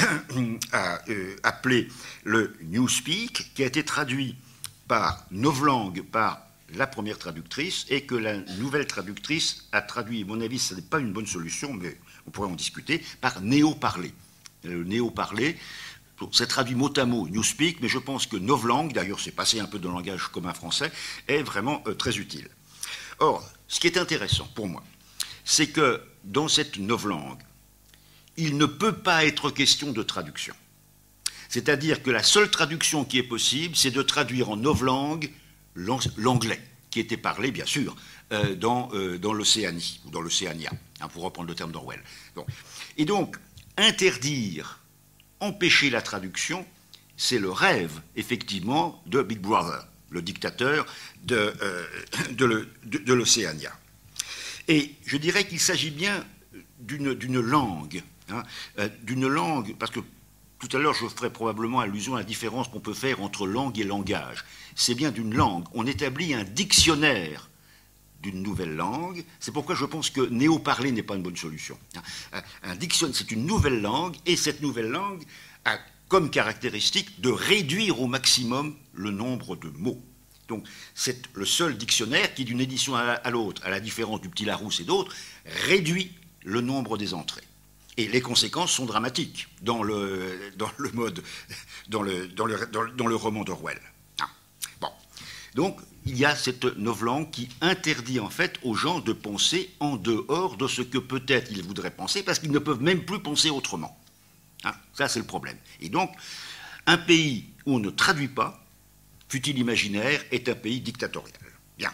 a appelé le Newspeak, qui a été traduit par novlangue, par la première traductrice, et que la nouvelle traductrice a traduit, à mon avis, ce n'est pas une bonne solution, mais on pourrait en discuter, par néo-parler. Le néo-parler, c'est traduit mot à mot, Newspeak, mais je pense que novlangue, d'ailleurs c'est passé un peu dans le langage commun français, est vraiment très utile. Or, ce qui est intéressant pour moi, c'est que dans cette novlangue, il ne peut pas être question de traduction. C'est-à-dire que la seule traduction qui est possible, c'est de traduire en novlangue l'anglais, qui était parlé, bien sûr, dans l'Océanie, ou dans l'Océania, pour reprendre le terme d'Orwell. Bon. Et donc, empêcher la traduction, c'est le rêve, effectivement, de Big Brother, le dictateur de l'Océania. Et je dirais qu'il s'agit bien d'une langue, parce que tout à l'heure, je ferai probablement allusion à la différence qu'on peut faire entre langue et langage. C'est bien d'une langue. On établit un dictionnaire d'une nouvelle langue. C'est pourquoi je pense que néo-parler n'est pas une bonne solution. Un dictionnaire, c'est une nouvelle langue, et cette nouvelle langue a comme caractéristique de réduire au maximum le nombre de mots. Donc, c'est le seul dictionnaire qui, d'une édition à l'autre, à la différence du Petit Larousse et d'autres, réduit le nombre des entrées. Et les conséquences sont dramatiques dans le roman d'Orwell. Bon. Donc, il y a cette novlangue qui interdit en fait aux gens de penser en dehors de ce que peut-être ils voudraient penser, parce qu'ils ne peuvent même plus penser autrement. Ça, c'est le problème. Et donc, un pays où on ne traduit pas, fût-il imaginaire, est un pays dictatorial. Bien.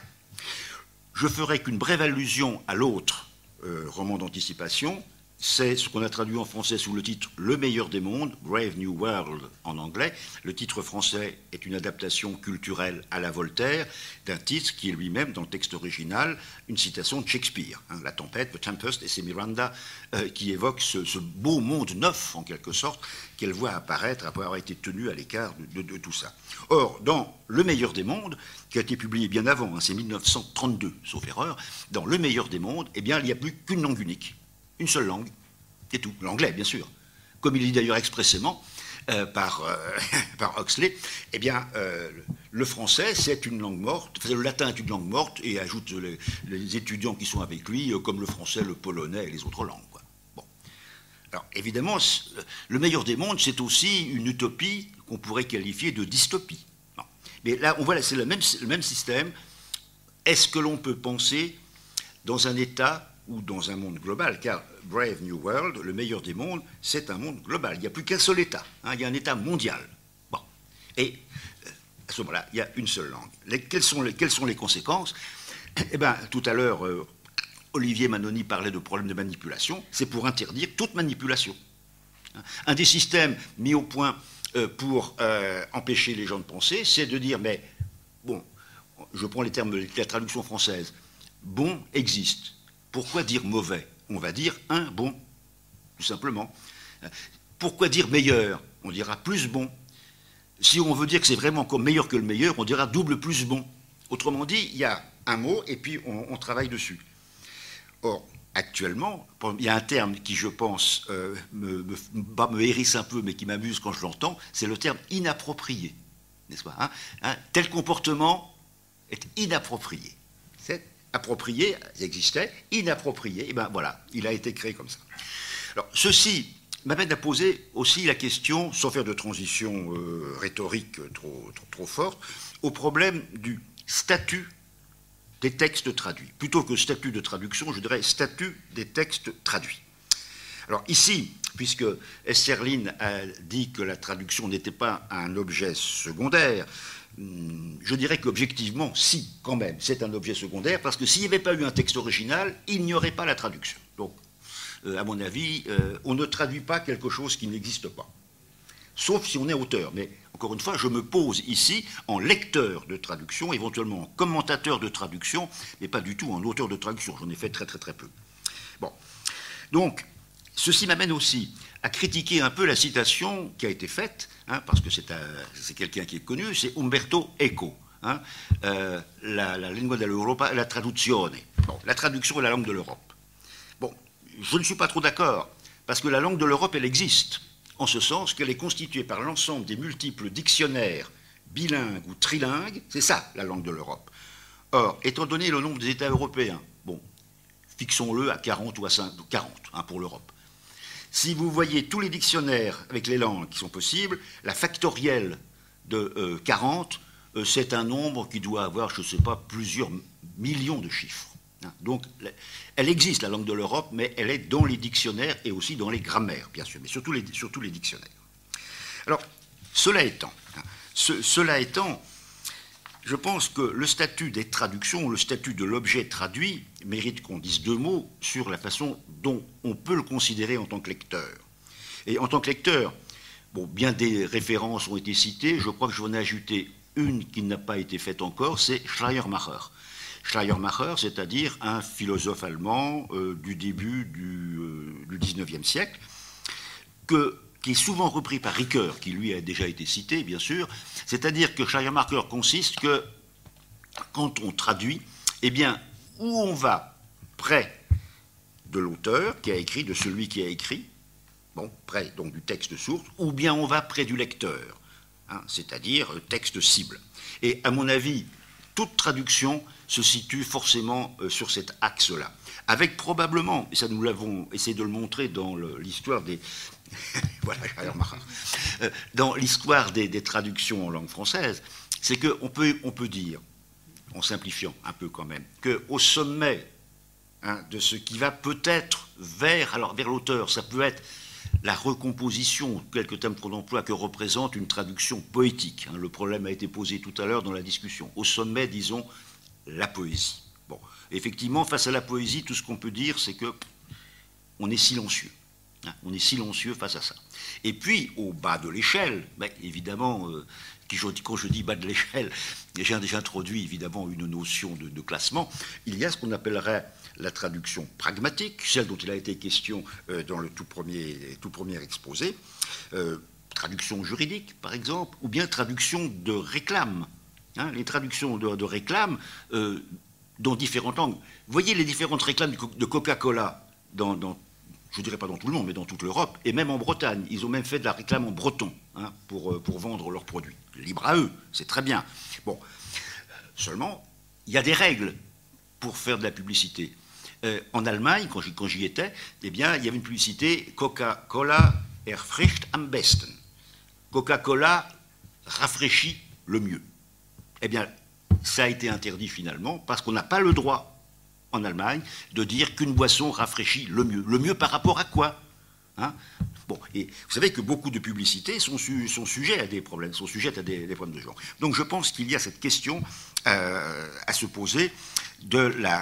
Je ferai qu'une brève allusion à l'autre roman d'anticipation. C'est ce qu'on a traduit en français sous le titre « Le meilleur des mondes », « Brave New World » en anglais. Le titre français est une adaptation culturelle à la Voltaire d'un titre qui est lui-même, dans le texte original, une citation de Shakespeare. La tempête, The Tempest, et c'est Miranda qui évoque ce beau monde neuf, en quelque sorte, qu'elle voit apparaître après avoir été tenue à l'écart de tout ça. Or, dans « Le meilleur des mondes », qui a été publié bien avant, c'est 1932, sauf erreur, dans « Le meilleur des mondes », eh bien, il n'y a plus qu'une langue unique. Une seule langue, c'est tout. L'anglais, bien sûr. Comme il est dit d'ailleurs expressément par Huxley, eh bien, le français, c'est une langue morte, le latin est une langue morte, et ajoute les étudiants qui sont avec lui, comme le français, le polonais et les autres langues, quoi. Bon. Alors, évidemment, le meilleur des mondes, c'est aussi une utopie qu'on pourrait qualifier de dystopie. Non. Mais là, on voit, c'est le même système. Est-ce que l'on peut penser dans un État ou dans un monde global, car Brave New World, le meilleur des mondes, c'est un monde global. Il n'y a plus qu'un seul État, il y a un État mondial. Bon. Et à ce moment-là, il y a une seule langue. Quelles sont les conséquences? Eh bien, tout à l'heure, Olivier Manoni parlait de problèmes de manipulation. C'est pour interdire toute manipulation. Un des systèmes mis au point pour empêcher les gens de penser, c'est de dire, mais, bon, je prends les termes de la traduction française, bon existe. Pourquoi dire mauvais? On va dire un bon, tout simplement. Pourquoi dire meilleur? On dira plus bon. Si on veut dire que c'est vraiment encore meilleur que le meilleur, on dira double plus bon. Autrement dit, il y a un mot et puis on travaille dessus. Or, actuellement, il y a un terme qui, je pense, me hérisse un peu, mais qui m'amuse quand je l'entends, c'est le terme inapproprié. N'est-ce pas, tel comportement est inapproprié. C'est approprié, il existait, inapproprié, et bien voilà, il a été créé comme ça. Alors, ceci m'amène à poser aussi la question, sans faire de transition rhétorique trop forte, au problème du statut des textes traduits. Plutôt que statut de traduction, je dirais statut des textes traduits. Alors ici, puisque Hesselin a dit que la traduction n'était pas un objet secondaire, je dirais qu'objectivement, si, quand même, c'est un objet secondaire, parce que s'il n'y avait pas eu un texte original, il n'y aurait pas la traduction. Donc, à mon avis, on ne traduit pas quelque chose qui n'existe pas. Sauf si on est auteur. Mais, encore une fois, je me pose ici en lecteur de traduction, éventuellement en commentateur de traduction, mais pas du tout en auteur de traduction. J'en ai fait très peu. Bon. Donc, ceci m'amène aussi à critiquer un peu la citation qui a été faite, parce que c'est quelqu'un qui est connu, c'est Umberto Eco, la lingua dell'Europa, la traduzione. Bon, la traduction est la langue de l'Europe. Bon, je ne suis pas trop d'accord, parce que la langue de l'Europe, elle existe, en ce sens qu'elle est constituée par l'ensemble des multiples dictionnaires bilingues ou trilingues, c'est ça la langue de l'Europe. Or, étant donné le nombre des États européens, bon, fixons-le à 40 ou à 40 pour l'Europe. Si vous voyez tous les dictionnaires avec les langues qui sont possibles, la factorielle de 40, c'est un nombre qui doit avoir, je ne sais pas, plusieurs millions de chiffres. Donc, elle existe, la langue de l'Europe, mais elle est dans les dictionnaires et aussi dans les grammaires, bien sûr, mais surtout les dictionnaires. Alors, cela étant, je pense que le statut des traductions, le statut de l'objet traduit, mérite qu'on dise deux mots sur la façon dont on peut le considérer en tant que lecteur. Et en tant que lecteur, bon, bien des références ont été citées, je crois que je vais en ajouter une qui n'a pas été faite encore, c'est Schleiermacher. Schleiermacher, c'est-à-dire un philosophe allemand du début du XIXe siècle, qui est souvent repris par Ricoeur, qui lui a déjà été cité, bien sûr, c'est-à-dire que Schleiermacher consiste que, quand on traduit, eh bien, où on va près de l'auteur qui a écrit, de celui qui a écrit, bon, près donc du texte source, ou bien on va près du lecteur, hein, c'est-à-dire le texte cible. Et à mon avis, toute traduction se situe forcément sur cet axe-là, avec probablement, et ça nous l'avons essayé de le montrer dans l'histoire des... voilà, dans l'histoire des traductions en langue française, c'est qu'on peut dire, en simplifiant un peu quand même, qu'au sommet, hein, de ce qui va peut-être vers l'auteur, ça peut être la recomposition, quelques termes qu'on emploie, que représente une traduction poétique. Hein, le problème a été posé tout à l'heure dans la discussion. Au sommet, disons, la poésie. Bon, effectivement, face à la poésie, tout ce qu'on peut dire, c'est que on est silencieux. Hein, on est silencieux face à ça. Et puis, au bas de l'échelle, ben, évidemment, quand je dis bas de l'échelle, j'ai introduit évidemment une notion de classement. Il y a ce qu'on appellerait la traduction pragmatique, celle dont il a été question dans le tout premier exposé, traduction juridique, par exemple, ou bien traduction de réclame. Hein, les traductions de réclame dans différentes langues. Vous voyez les différentes réclames de Coca-Cola je ne dirais pas dans tout le monde, mais dans toute l'Europe, et même en Bretagne. Ils ont même fait de la réclame en breton, hein, pour vendre leurs produits. Libre à eux, c'est très bien. Bon, seulement, il y a des règles pour faire de la publicité. En Allemagne, quand j'y étais, eh bien, il y avait une publicité Coca-Cola erfrischt am besten. Coca-Cola rafraîchit le mieux. Eh bien, ça a été interdit finalement parce qu'on n'a pas le droit en Allemagne de dire qu'une boisson rafraîchit le mieux. Le mieux par rapport à quoi, hein? Bon, et vous savez que beaucoup de publicités sont sujets à des problèmes, sont sujettes à des problèmes de genre. Donc je pense qu'il y a cette question à se poser de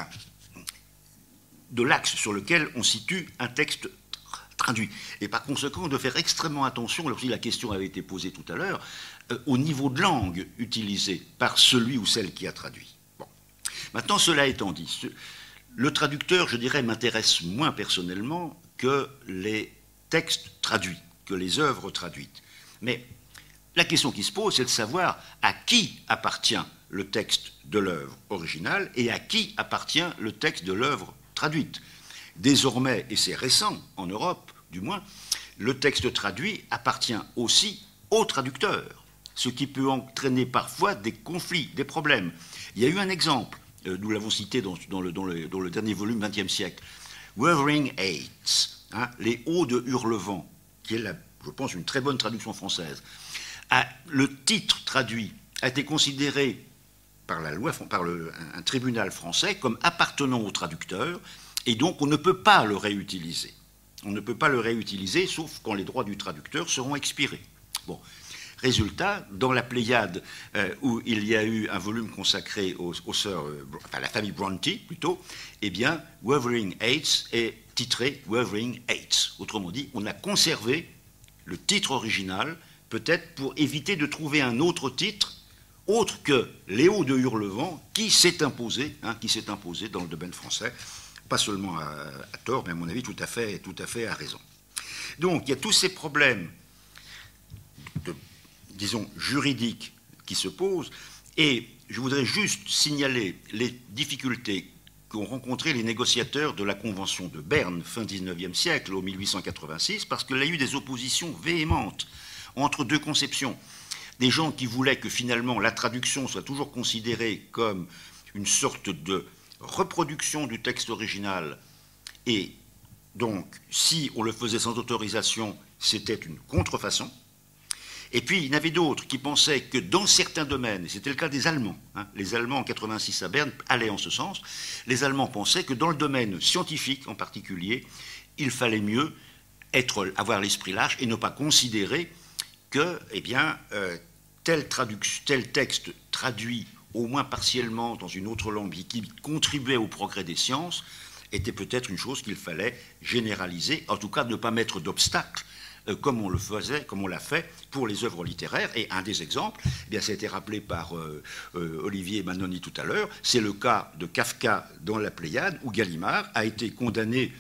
l'axe sur lequel on situe un texte traduit. Et par conséquent, de faire extrêmement attention, alors si la question avait été posée tout à l'heure, au niveau de langue utilisé par celui ou celle qui a traduit. Bon. Maintenant, cela étant dit, le traducteur, je dirais, m'intéresse moins personnellement que les textes traduits, que les œuvres traduites. Mais la question qui se pose, c'est de savoir à qui appartient le texte de l'œuvre originale et à qui appartient le texte de l'œuvre traduite. Désormais, et c'est récent en Europe du moins, le texte traduit appartient aussi au traducteur, ce qui peut entraîner parfois des conflits, des problèmes. Il y a eu un exemple, nous l'avons cité dans le dernier volume, 20e siècle, Wuthering Heights, hein, les hauts de Hurlevent, qui est, je pense, une très bonne traduction française. Le titre traduit a été considéré par la loi, un tribunal français comme appartenant au traducteur, et donc on ne peut pas le réutiliser. On ne peut pas le réutiliser, sauf quand les droits du traducteur seront expirés. Bon. Résultat, dans la Pléiade, où il y a eu un volume consacré aux sœurs, à la famille Brontë plutôt, eh bien, Wuthering Heights est titré Wuthering Heights. Autrement dit, on a conservé le titre original, peut-être pour éviter de trouver un autre titre, autre que Les Hauts de Hurlevent, qui s'est imposé dans le domaine français, pas seulement à tort, mais à mon avis tout à fait à raison. Donc, il y a tous ces problèmes disons, juridiques qui se posent, et je voudrais juste signaler les difficultés qu'ont rencontrées les négociateurs de la Convention de Berne, fin 19e siècle, au 1886, parce qu'il y a eu des oppositions véhémentes entre deux conceptions. Des gens qui voulaient que finalement la traduction soit toujours considérée comme une sorte de reproduction du texte original, et donc, si on le faisait sans autorisation, c'était une contrefaçon. Et puis, il y en avait d'autres qui pensaient que dans certains domaines, et c'était le cas des Allemands, hein, les Allemands en 86 à Berne allaient en ce sens, les Allemands pensaient que dans le domaine scientifique en particulier, il fallait mieux avoir l'esprit large et ne pas considérer que, eh bien, tel texte traduit au moins partiellement dans une autre langue qui contribuait au progrès des sciences était peut-être une chose qu'il fallait généraliser, en tout cas ne pas mettre d'obstacle comme on l'a fait pour les œuvres littéraires. Et un des exemples, eh bien, ça a été rappelé par Olivier Manoni tout à l'heure, c'est le cas de Kafka dans la Pléiade, où Gallimard a été condamné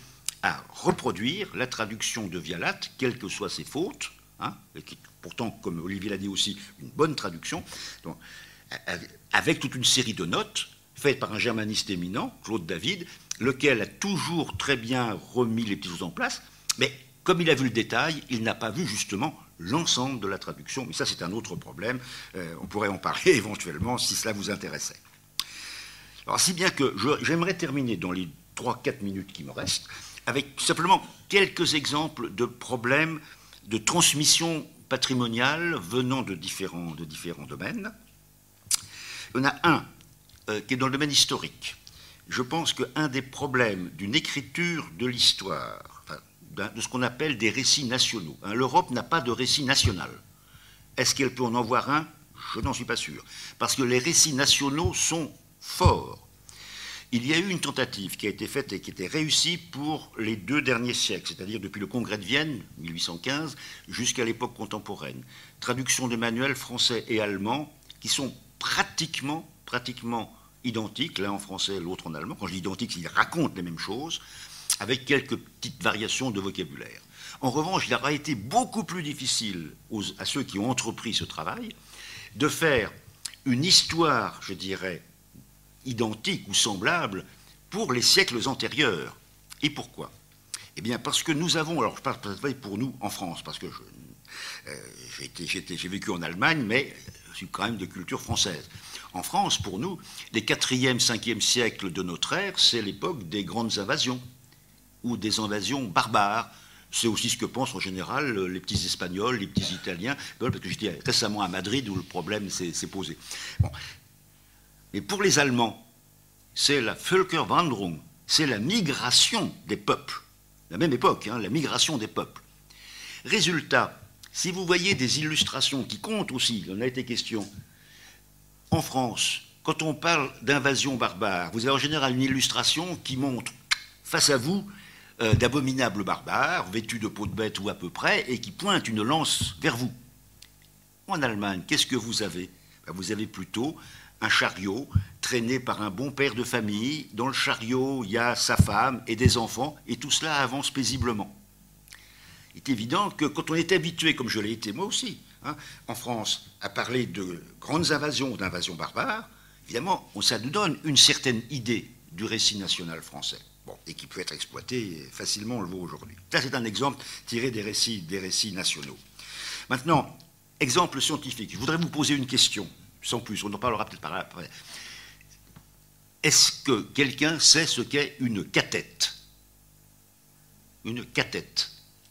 à reproduire la traduction de Vialat, quelles que soient ses fautes, hein, et qui, pourtant, comme Olivier l'a dit aussi, une bonne traduction, donc, avec toute une série de notes faites par un germaniste éminent, Claude David, lequel a toujours très bien remis les petits choses en place, mais comme il a vu le détail, il n'a pas vu justement l'ensemble de la traduction. Mais ça, c'est un autre problème. On pourrait en parler éventuellement si cela vous intéressait. Alors, si bien que j'aimerais terminer dans les 3-4 minutes qui me restent avec simplement quelques exemples de problèmes de transmission patrimoniale venant de différents domaines. Il y en a un qui est dans le domaine historique. Je pense qu'un des problèmes d'une écriture de l'histoire, enfin, de ce qu'on appelle des récits nationaux, hein, l'Europe n'a pas de récit national. Est-ce qu'elle peut en avoir un? Je n'en suis pas sûr. Parce que les récits nationaux sont forts. Il y a eu une tentative qui a été faite et qui était réussie pour les 2 derniers siècles, c'est-à-dire depuis le Congrès de Vienne, 1815, jusqu'à l'époque contemporaine. Traduction de manuels français et allemands qui sont pratiquement identiques, l'un en français, l'autre en allemand. Quand je dis identiques, ils racontent les mêmes choses, avec quelques petites variations de vocabulaire. En revanche, il aura été beaucoup plus difficile à ceux qui ont entrepris ce travail de faire une histoire, je dirais, identique ou semblable pour les siècles antérieurs. Et pourquoi? Eh bien, parce que nous avons, alors je parle pour nous en France, parce que j'ai vécu en Allemagne, mais je suis quand même de culture française. En France, pour nous, les 4e, 5e siècles de notre ère, c'est l'époque des grandes invasions, ou des invasions barbares. C'est aussi ce que pensent en général les petits Espagnols, les petits Italiens, parce que j'étais récemment à Madrid où le problème s'est posé. Bon. Mais pour les Allemands, c'est la Völkerwanderung, c'est la migration des peuples. La même époque, hein, la migration des peuples. Résultat, si vous voyez des illustrations qui comptent aussi, il en a été question, en France, quand on parle d'invasion barbare, vous avez en général une illustration qui montre face à vous d'abominables barbares, vêtus de peau de bête ou à peu près, et qui pointe une lance vers vous. En Allemagne, qu'est-ce que vous avez? Vous avez plutôt un chariot traîné par un bon père de famille. Dans le chariot, il y a sa femme et des enfants, et tout cela avance paisiblement. Il est évident que quand on est habitué, comme je l'ai été moi aussi, hein, en France, à parler de grandes invasions, d'invasions barbares, évidemment, ça nous donne une certaine idée du récit national français, bon, et qui peut être exploité facilement, on le voit aujourd'hui. Ça, c'est un exemple tiré des récits nationaux. Maintenant, exemple scientifique. Je voudrais vous poser une question, sans plus, on en parlera peut-être par après. Est-ce que quelqu'un sait ce qu'est une cathète? Une cathète.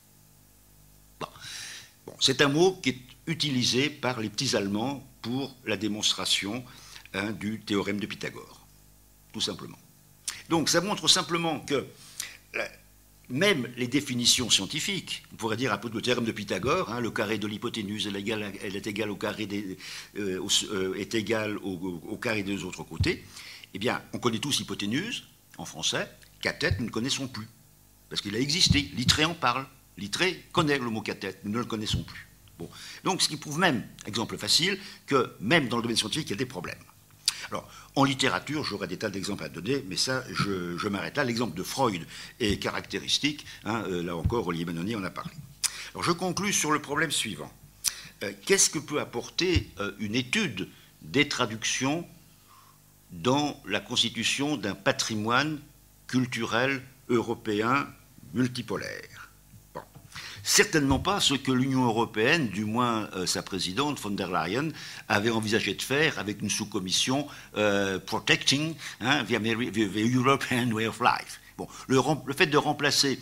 Bon, c'est un mot qui est utilisé par les petits Allemands pour la démonstration du théorème de Pythagore, tout simplement. Donc ça montre simplement que même les définitions scientifiques, on pourrait dire un peu le théorème de Pythagore, hein, le carré de l'hypoténuse elle est égale au carré est égal au carré des autres côtés. Eh bien, on connaît tous hypoténuse en français, cathète nous ne connaissons plus, parce qu'il a existé, Littré en parle. Littré connaît le mot cathète, nous ne le connaissons plus. Bon. Donc, ce qui prouve même, exemple facile, que même dans le domaine scientifique, il y a des problèmes. Alors, en littérature, j'aurais des tas d'exemples à donner, mais ça, je m'arrête là. L'exemple de Freud est caractéristique. Hein, là encore, Olivier Benoni en a parlé. Alors, je conclus sur le problème suivant. Qu'est-ce que peut apporter une étude des traductions dans la constitution d'un patrimoine culturel européen multipolaire? Certainement pas ce que l'Union européenne, du moins sa présidente, von der Leyen, avait envisagé de faire avec une sous-commission Protecting the European Way of Life. Bon, le fait de remplacer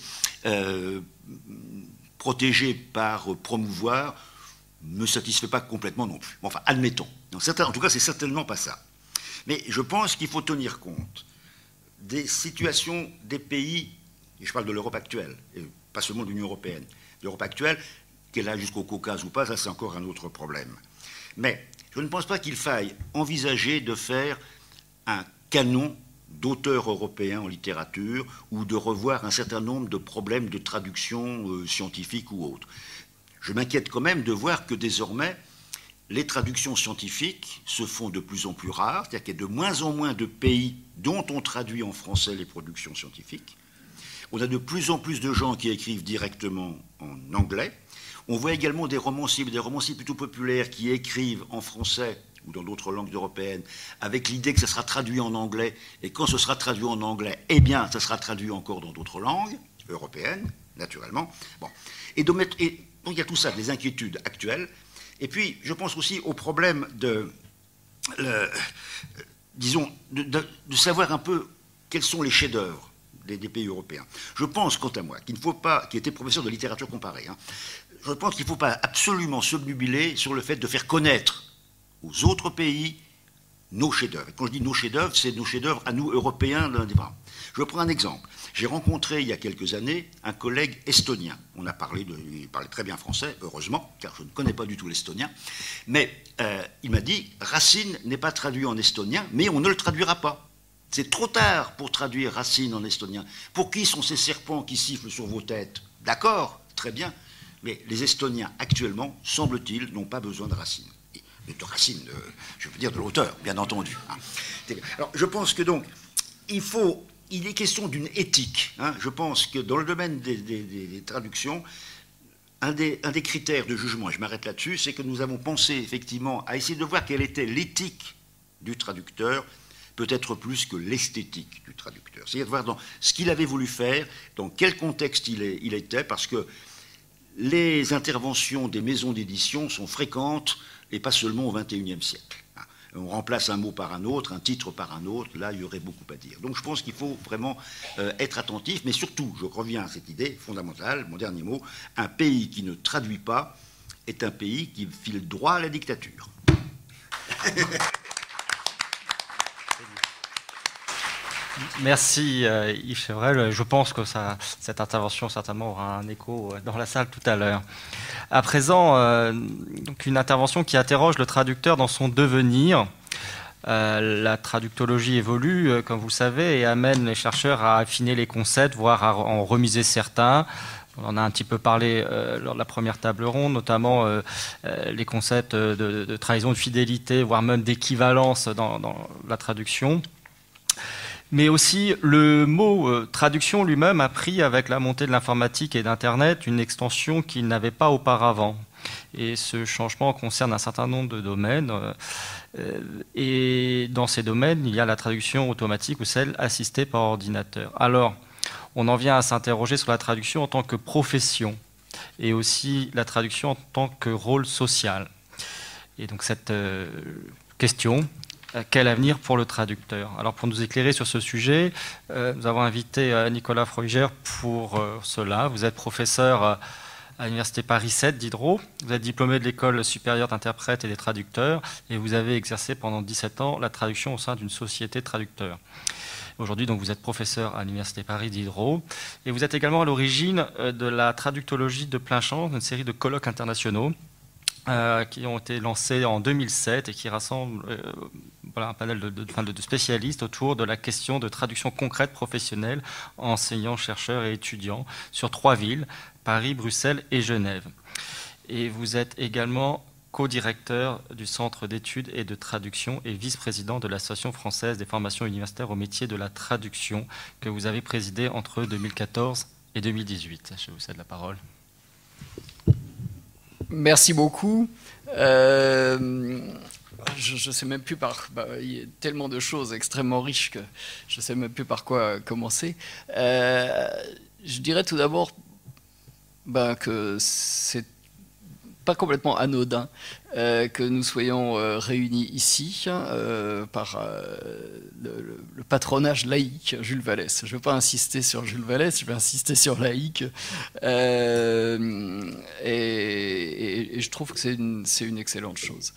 protéger par promouvoir ne me satisfait pas complètement non plus. Bon, enfin, admettons. En tout cas, c'est certainement pas ça. Mais je pense qu'il faut tenir compte des situations des pays, et je parle de l'Europe actuelle, et pas seulement de l'Union européenne, l'Europe actuelle, qu'elle a jusqu'au Caucase ou pas, ça c'est encore un autre problème. Mais je ne pense pas qu'il faille envisager de faire un canon d'auteurs européens en littérature ou de revoir un certain nombre de problèmes de traduction scientifique ou autre. Je m'inquiète quand même de voir que désormais, les traductions scientifiques se font de plus en plus rares, c'est-à-dire qu'il y a de moins en moins de pays dont on traduit en français les productions scientifiques. On a de plus en plus de gens qui écrivent directement en anglais. On voit également des romanciers plutôt populaires qui écrivent en français ou dans d'autres langues européennes, avec l'idée que ça sera traduit en anglais, et quand ce sera traduit en anglais, eh bien, ça sera traduit encore dans d'autres langues européennes, naturellement. Bon. Et donc, il y a tout ça, des inquiétudes actuelles. Et puis, je pense aussi au problème disons, de savoir un peu quels sont les chefs-d'œuvre des pays européens. Je pense, quant à moi, qu'il ne faut pas, qui était professeur de littérature comparée, hein, je pense qu'il ne faut pas absolument s'obnubiler sur le fait de faire connaître aux autres pays nos chefs-d'œuvre. Et quand je dis nos chefs-d'œuvre, c'est nos chefs-d'œuvre à nous, Européens. Je prends un exemple. J'ai rencontré il y a quelques années un collègue estonien. On a parlé il parlait très bien français, heureusement, car je ne connais pas du tout l'estonien. Mais il m'a dit, Racine n'est pas traduit en estonien, mais on ne le traduira pas. C'est trop tard pour traduire Racine en estonien. Pour qui sont ces serpents qui sifflent sur vos têtes? D'accord, très bien. Mais les Estoniens, actuellement, semble-t-il, n'ont pas besoin de Racine. De Racine, je veux dire de l'auteur, bien entendu. Alors, je pense que donc, il est question d'une éthique. Hein. Je pense que dans le domaine des traductions, un des critères de jugement, et je m'arrête là-dessus, c'est que nous avons pensé effectivement à essayer de voir quelle était l'éthique du traducteur, peut-être plus que l'esthétique du traducteur. C'est-à-dire de voir dans ce qu'il avait voulu faire, dans quel contexte il était, parce que les interventions des maisons d'édition sont fréquentes, et pas seulement au XXIe siècle. On remplace un mot par un autre, un titre par un autre, là, il y aurait beaucoup à dire. Donc je pense qu'il faut vraiment être attentif, mais surtout, je reviens à cette idée fondamentale, mon dernier mot, un pays qui ne traduit pas est un pays qui file droit à la dictature. Merci Yves Chevrel. Je pense que cette intervention certainement aura un écho dans la salle tout à l'heure. À présent, donc une intervention qui interroge le traducteur dans son devenir. La traductologie évolue, comme vous le savez, et amène les chercheurs à affiner les concepts, voire à en remiser certains. On en a un petit peu parlé lors de la première table ronde, notamment les concepts de trahison, de fidélité, voire même d'équivalence dans la traduction. Mais aussi, le mot traduction lui-même a pris, avec la montée de l'informatique et d'Internet, une extension qu'il n'avait pas auparavant. Et ce changement concerne un certain nombre de domaines. Et dans ces domaines, il y a la traduction automatique ou celle assistée par ordinateur. Alors, on en vient à s'interroger sur la traduction en tant que profession et aussi la traduction en tant que rôle social. Et donc cette question... Quel avenir pour le traducteur? Alors pour nous éclairer sur ce sujet, nous avons invité Nicolas Freuger pour cela. Vous êtes professeur à l'Université Paris 7 Diderot. Vous êtes diplômé de l'École supérieure d'interprètes et des traducteurs et vous avez exercé pendant 17 ans la traduction au sein d'une société de traducteurs. Aujourd'hui, donc, vous êtes professeur à l'Université Paris Diderot et vous êtes également à l'origine de la traductologie de plein champ, une série de colloques internationaux qui ont été lancés en 2007 et qui rassemblent un panel de spécialistes autour de la question de traduction concrète professionnelle, enseignants, chercheurs et étudiants, sur 3 villes, Paris, Bruxelles et Genève. Et vous êtes également co-directeur du Centre d'études et de traduction et vice-président de l'Association française des formations universitaires au métier de la traduction, que vous avez présidé entre 2014 et 2018. Je vous cède la parole. Merci beaucoup. Je ne sais même plus il y a tellement de choses extrêmement riches que je ne sais même plus par quoi commencer. Je dirais tout d'abord que c'est pas complètement anodin que nous soyons réunis ici par le patronage laïque Jules Vallès. Je ne veux pas insister sur Jules Vallès, je vais insister sur laïque. Et je trouve que c'est une excellente chose.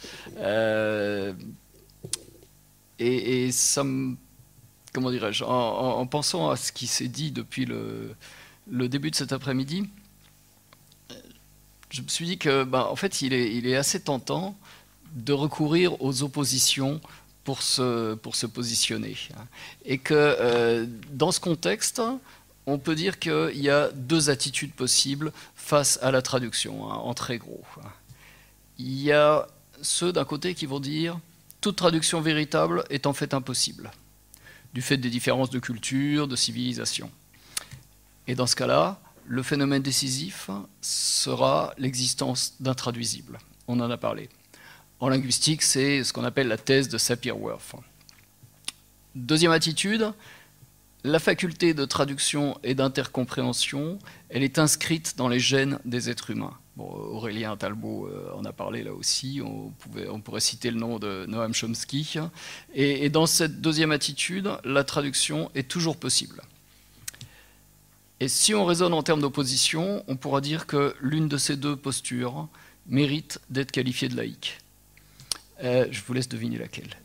Et ça me... Comment dirais-je, en pensant à ce qui s'est dit depuis le début de cet après-midi, je me suis dit que, en fait, il est assez tentant de recourir aux oppositions pour se positionner. Et que dans ce contexte, on peut dire qu'il y a 2 attitudes possibles face à la traduction, en très gros. Il y a ceux d'un côté qui vont dire toute traduction véritable est en fait impossible, du fait des différences de culture, de civilisation. Et dans ce cas-là, le phénomène décisif sera l'existence d'intraduisibles. On en a parlé. En linguistique, c'est ce qu'on appelle la thèse de Sapir-Whorf. Deuxième attitude, la faculté de traduction et d'intercompréhension, elle est inscrite dans les gènes des êtres humains. Bon, Aurélien Talbot en a parlé là aussi, on pourrait citer le nom de Noam Chomsky. Et dans cette deuxième attitude, la traduction est toujours possible. Et si on raisonne en termes d'opposition, on pourra dire que l'une de ces deux postures mérite d'être qualifiée de laïque. Je vous laisse deviner laquelle.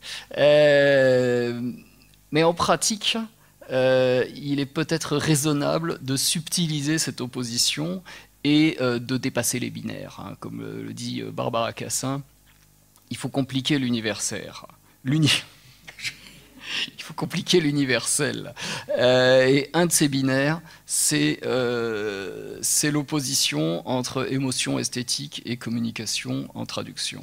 Mais en pratique, il est peut-être raisonnable de subtiliser cette opposition et de dépasser les binaires. Hein. Comme le dit Barbara Cassin, il faut compliquer l'universaire. Il faut compliquer l'universel. Et un de ces binaires, c'est l'opposition entre émotion esthétique et communication en traduction.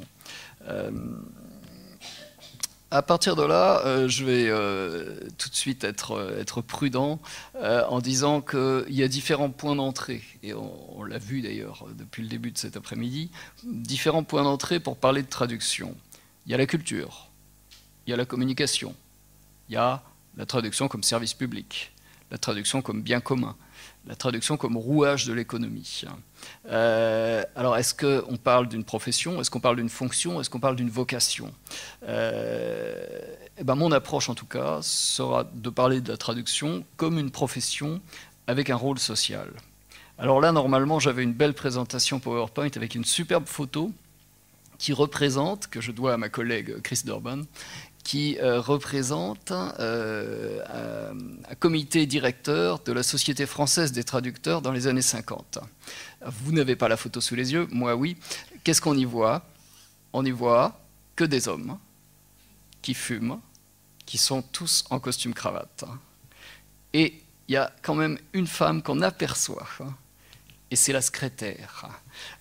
À partir de là, je vais tout de suite être prudent en disant qu'il y a différents points d'entrée, et on l'a vu d'ailleurs depuis le début de cet après-midi, différents points d'entrée pour parler de traduction. Il y a la culture, il y a la communication, il y a la traduction comme service public, la traduction comme bien commun, la traduction comme rouage de l'économie. Alors, est-ce qu'on parle d'une profession? Est-ce qu'on parle d'une fonction? Est-ce qu'on parle d'une vocation? Mon approche, en tout cas, sera de parler de la traduction comme une profession avec un rôle social. Alors là, normalement, j'avais une belle présentation PowerPoint avec une superbe photo qui représente, que je dois à ma collègue Chris Durban, qui représente un comité directeur de la Société française des traducteurs dans les années 50. Vous n'avez pas la photo sous les yeux, moi oui. Qu'est-ce qu'on y voit? On n'y voit que des hommes qui fument, qui sont tous en costume cravate. Et il y a quand même une femme qu'on aperçoit, et c'est la secrétaire.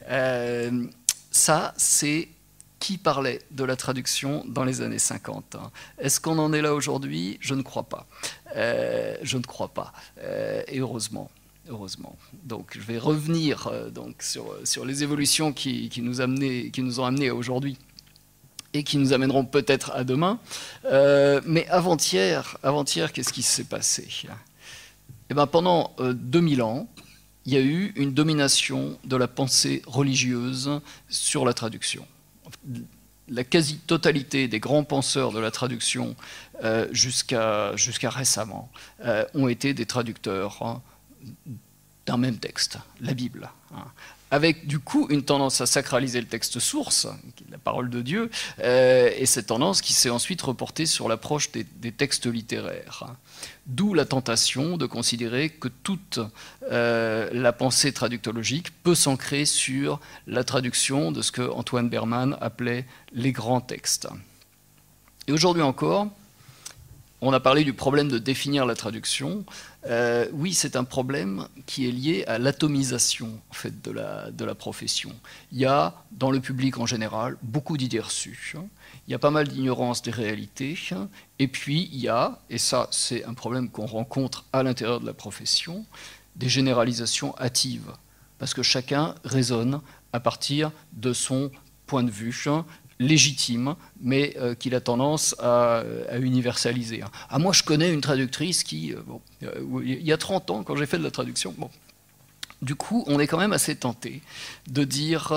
Ça, c'est qui parlait de la traduction dans les années 50. Est-ce qu'on en est là aujourd'hui? Je ne crois pas. Je ne crois pas. Et heureusement. Donc, je vais revenir sur les évolutions qui nous ont amenés à aujourd'hui et qui nous amèneront peut-être à demain. Mais avant-hier, qu'est-ce qui s'est passé? Pendant 2000 ans, il y a eu une domination de la pensée religieuse sur la traduction. La quasi-totalité des grands penseurs de la traduction jusqu'à récemment ont été des traducteurs d'un même texte, la Bible, avec du coup une tendance à sacraliser le texte source, la parole de Dieu, et cette tendance qui s'est ensuite reportée sur l'approche des textes littéraires. D'où la tentation de considérer que toute la pensée traductologique peut s'ancrer sur la traduction de ce que Antoine Berman appelait les grands textes. Et aujourd'hui encore, on a parlé du problème de définir la traduction. Oui, c'est un problème qui est lié à l'atomisation en fait, de la profession. Il y a, dans le public en général, beaucoup d'idées reçues. Il y a pas mal d'ignorance des réalités. Et puis, il y a, et ça, c'est un problème qu'on rencontre à l'intérieur de la profession, des généralisations hâtives. Parce que chacun raisonne à partir de son point de vue légitime, mais qu'il a tendance à universaliser. Ah, moi, je connais une traductrice qui, il y a 30 ans, quand j'ai fait de la traduction, bon. Du coup, on est quand même assez tenté de dire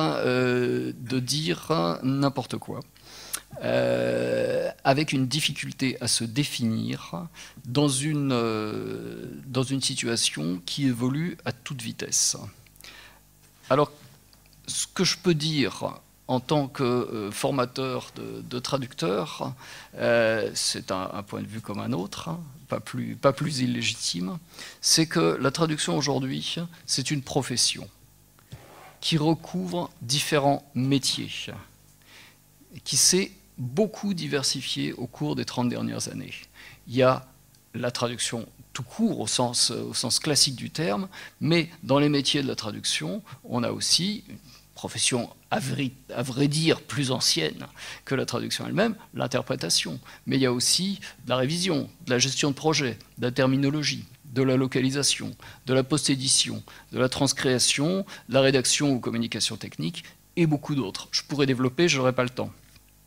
n'importe quoi, avec une difficulté à se définir dans une situation qui évolue à toute vitesse. Alors, ce que je peux dire en tant que formateur de traducteurs, c'est un point de vue comme un autre, pas plus illégitime, c'est que la traduction aujourd'hui, c'est une profession qui recouvre différents métiers, qui s'est beaucoup diversifiée au cours des 30 dernières années. Il y a la traduction tout court au sens classique du terme, mais dans les métiers de la traduction, on a aussi une profession à vrai dire plus ancienne que la traduction elle-même, l'interprétation. Mais il y a aussi de la révision, de la gestion de projet, de la terminologie, de la localisation, de la post-édition, de la transcréation, de la rédaction ou communication technique, et beaucoup d'autres. Je pourrais développer, je n'aurai pas le temps.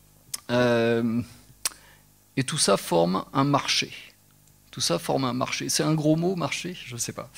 Et tout ça forme un marché. Tout ça forme un marché. C'est un gros mot, marché? Je ne sais pas.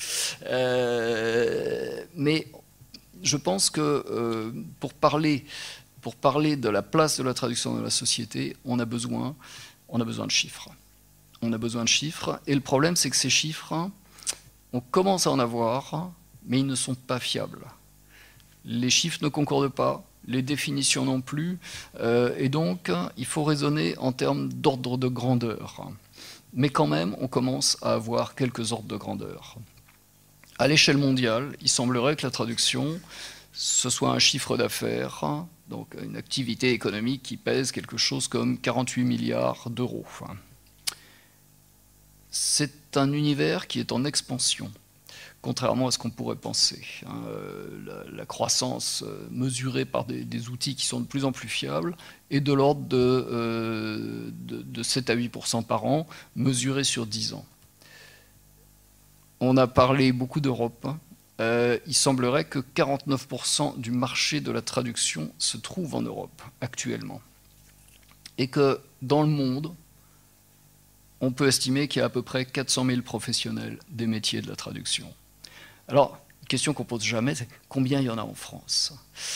Mais je pense que pour parler de la place de la traduction dans la société, on a besoin de chiffres. On a besoin de chiffres. Et le problème, c'est que ces chiffres, on commence à en avoir, mais ils ne sont pas fiables. Les chiffres ne concordent pas, les définitions non plus, et donc il faut raisonner en termes d'ordre de grandeur. Mais quand même, on commence à avoir quelques ordres de grandeur. À l'échelle mondiale, il semblerait que la traduction, ce soit un chiffre d'affaires, donc une activité économique qui pèse quelque chose comme 48 milliards d'euros. C'est un univers qui est en expansion, contrairement à ce qu'on pourrait penser. La croissance mesurée par des outils qui sont de plus en plus fiables est de l'ordre de 7 à 8% par an, mesurée sur 10 ans. On a parlé beaucoup d'Europe. Il semblerait que 49% du marché de la traduction se trouve en Europe actuellement. Et que dans le monde, on peut estimer qu'il y a à peu près 400 000 professionnels des métiers de la traduction. Alors, une question qu'on ne pose jamais, c'est combien il y en a en France?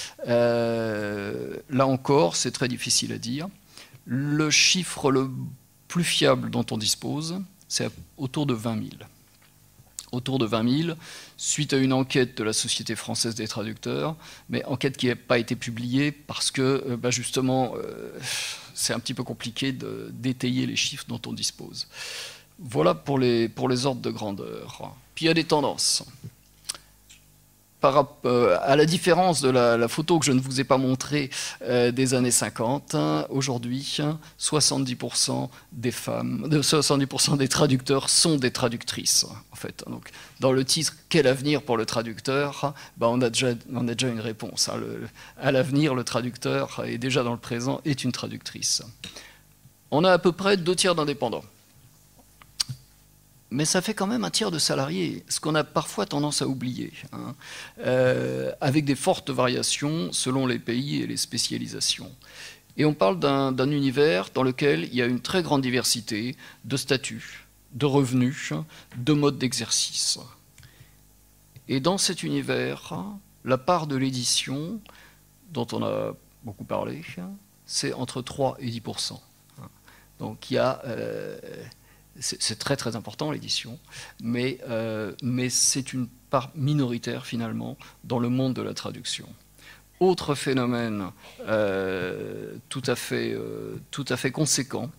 Là encore, c'est très difficile à dire. Le chiffre le plus fiable dont on dispose, c'est autour de 20 000. Autour de 20 000, suite à une enquête de la Société française des traducteurs, mais enquête qui n'a pas été publiée parce que, justement, c'est un petit peu compliqué d'étayer les chiffres dont on dispose. Voilà pour les ordres de grandeur. Puis il y a des tendances. À la différence de la photo que je ne vous ai pas montrée des années 50, aujourd'hui, 70% des femmes, 70% des traducteurs sont des traductrices, en fait. Donc, dans le titre « Quel avenir pour le traducteur ?», on a déjà une réponse. À l'avenir, le traducteur est déjà dans le présent, est une traductrice. On a à peu près 2 tiers d'indépendants. Mais ça fait quand même 1 tiers de salariés, ce qu'on a parfois tendance à oublier, avec des fortes variations selon les pays et les spécialisations. Et on parle d'un univers dans lequel il y a une très grande diversité de statuts, de revenus, de modes d'exercice. Et dans cet univers, la part de l'édition, dont on a beaucoup parlé, c'est entre 3 et 10%. Donc il y a... c'est très très important l'édition, mais c'est une part minoritaire finalement dans le monde de la traduction. Autre phénomène tout à fait conséquent,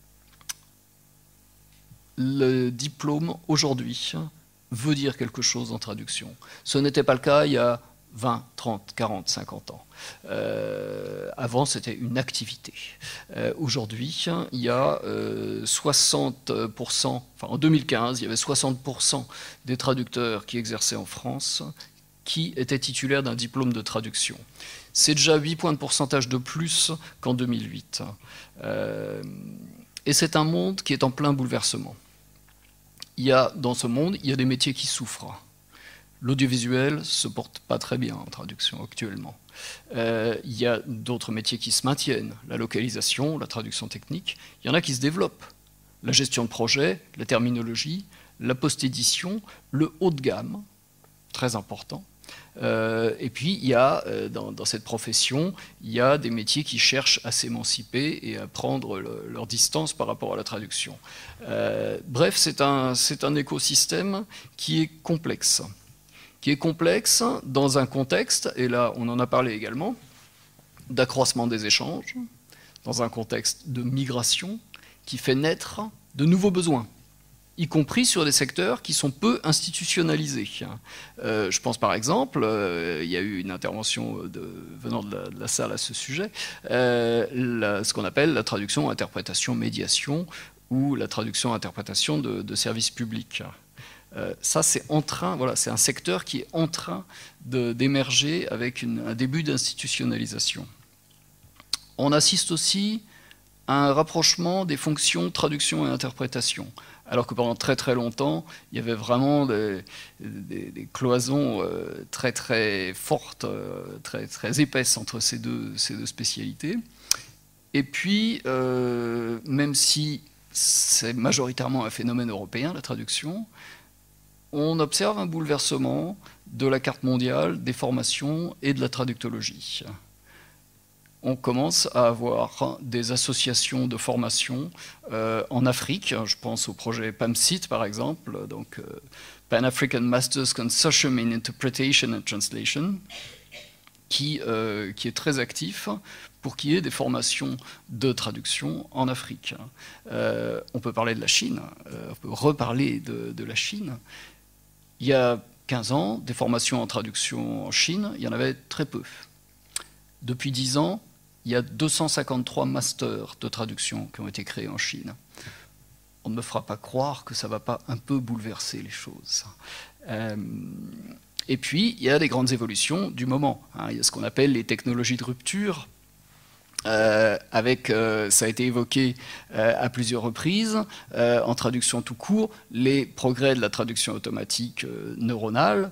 le diplôme aujourd'hui veut dire quelque chose en traduction. Ce n'était pas le cas il y a 20, 30, 40, 50 ans. Avant, c'était une activité. Aujourd'hui, il y a 60%, enfin en 2015, il y avait 60% des traducteurs qui exerçaient en France qui étaient titulaires d'un diplôme de traduction. C'est déjà 8 points de pourcentage de plus qu'en 2008. Et c'est un monde qui est en plein bouleversement. Dans ce monde, il y a des métiers qui souffrent. L'audiovisuel ne se porte pas très bien en traduction actuellement. Il y a d'autres métiers qui se maintiennent, la localisation, la traduction technique. Il y en a qui se développent. La gestion de projet, la terminologie, la post-édition, le haut de gamme, très important. Et puis, il y a, dans cette profession, il y a des métiers qui cherchent à s'émanciper et à prendre leur distance par rapport à la traduction. Bref, c'est un écosystème qui est complexe. Dans un contexte, et là on en a parlé également, d'accroissement des échanges, dans un contexte de migration qui fait naître de nouveaux besoins, y compris sur des secteurs qui sont peu institutionnalisés. Je pense par exemple, il y a eu une intervention venant de la salle à ce sujet, ce qu'on appelle la traduction, interprétation, médiation, ou la traduction, interprétation de services publics. Ça, c'est un secteur qui est en train d'émerger avec un début d'institutionnalisation. On assiste aussi à un rapprochement des fonctions traduction et interprétation. Alors que pendant très très longtemps, il y avait vraiment des cloisons très très fortes, très très épaisses entre ces deux spécialités. Et puis, même si c'est majoritairement un phénomène européen, la traduction, on observe un bouleversement de la carte mondiale, des formations et de la traductologie. On commence à avoir des associations de formation en Afrique. Je pense au projet PAMSIT, par exemple, donc Pan-African Masters Consortium in Interpretation and Translation, qui est très actif pour qu'il y ait des formations de traduction en Afrique. On peut parler de la Chine, on peut reparler de la Chine. Il y a 15 ans, des formations en traduction en Chine, il y en avait très peu. Depuis 10 ans, il y a 253 masters de traduction qui ont été créés en Chine. On ne me fera pas croire que ça ne va pas un peu bouleverser les choses. Et puis, il y a des grandes évolutions du moment. Il y a ce qu'on appelle les technologies de rupture. Ça a été évoqué à plusieurs reprises, en traduction tout court, les progrès de la traduction automatique neuronale.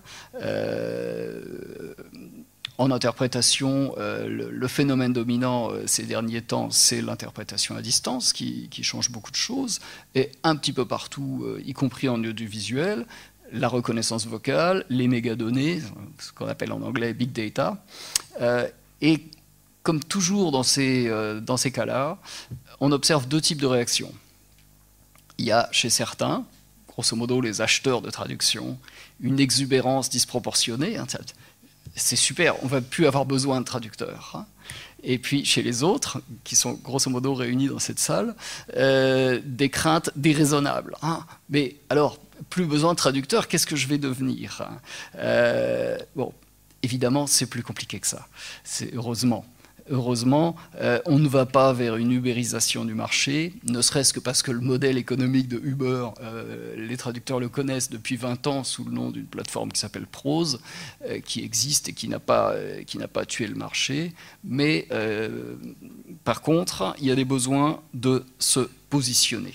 En interprétation, le phénomène dominant ces derniers temps, c'est l'interprétation à distance qui change beaucoup de choses, et un petit peu partout, y compris en audiovisuel, la reconnaissance vocale, les mégadonnées, ce qu'on appelle en anglais big data, et comme toujours dans ces cas-là, on observe deux types de réactions. Il y a chez certains, grosso modo les acheteurs de traduction, une exubérance disproportionnée. C'est super, on ne va plus avoir besoin de traducteurs. Et puis chez les autres, qui sont grosso modo réunis dans cette salle, des craintes déraisonnables. Mais alors, plus besoin de traducteurs, qu'est-ce que je vais devenir? Bon, évidemment, c'est plus compliqué que ça. C'est heureusement. Heureusement, on ne va pas vers une ubérisation du marché, ne serait-ce que parce que le modèle économique de Uber, les traducteurs le connaissent depuis 20 ans sous le nom d'une plateforme qui s'appelle Prose, qui existe et qui n'a pas tué le marché. Mais par contre, il y a des besoins de se positionner.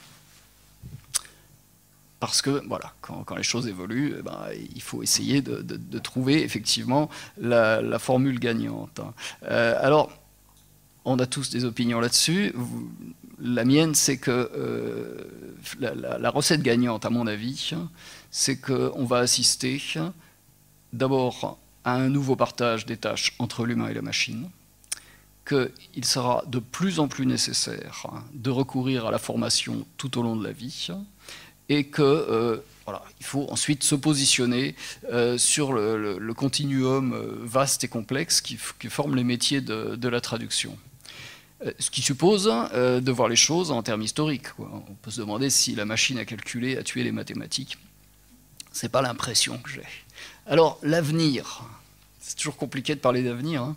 Parce que voilà, quand les choses évoluent, il faut essayer de trouver effectivement la formule gagnante. Alors, on a tous des opinions là-dessus. La mienne, c'est que la recette gagnante, à mon avis, c'est qu'on va assister d'abord à un nouveau partage des tâches entre l'humain et la machine, qu'il sera de plus en plus nécessaire de recourir à la formation tout au long de la vie, et que voilà, il faut ensuite se positionner sur le continuum vaste et complexe qui forme les métiers de la traduction. Ce qui suppose de voir les choses en termes historiques, quoi. On peut se demander si la machine à calculer a tué les mathématiques. Ce n'est pas l'impression que j'ai. Alors, l'avenir, c'est toujours compliqué de parler d'avenir.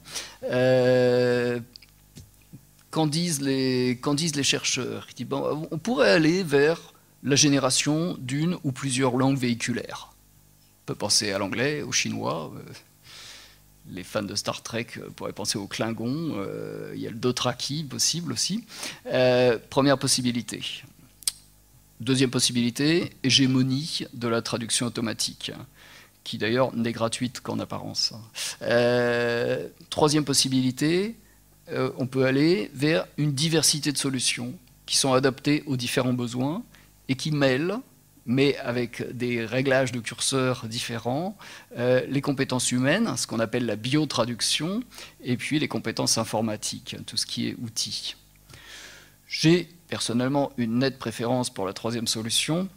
Qu'en disent les chercheurs? Ils disent, bon, on pourrait aller vers la génération d'une ou plusieurs langues véhiculaires. On peut penser à l'anglais, au chinois. Les fans de Star Trek pourraient penser au Klingon. Il y a le Dothraki possible aussi. Première possibilité. Deuxième possibilité, hégémonie de la traduction automatique, qui d'ailleurs n'est gratuite qu'en apparence. Troisième possibilité, on peut aller vers une diversité de solutions qui sont adaptées aux différents besoins et qui mêlent, mais avec des réglages de curseurs différents, les compétences humaines, ce qu'on appelle la biotraduction, et puis les compétences informatiques, tout ce qui est outils. J'ai personnellement une nette préférence pour la troisième solution.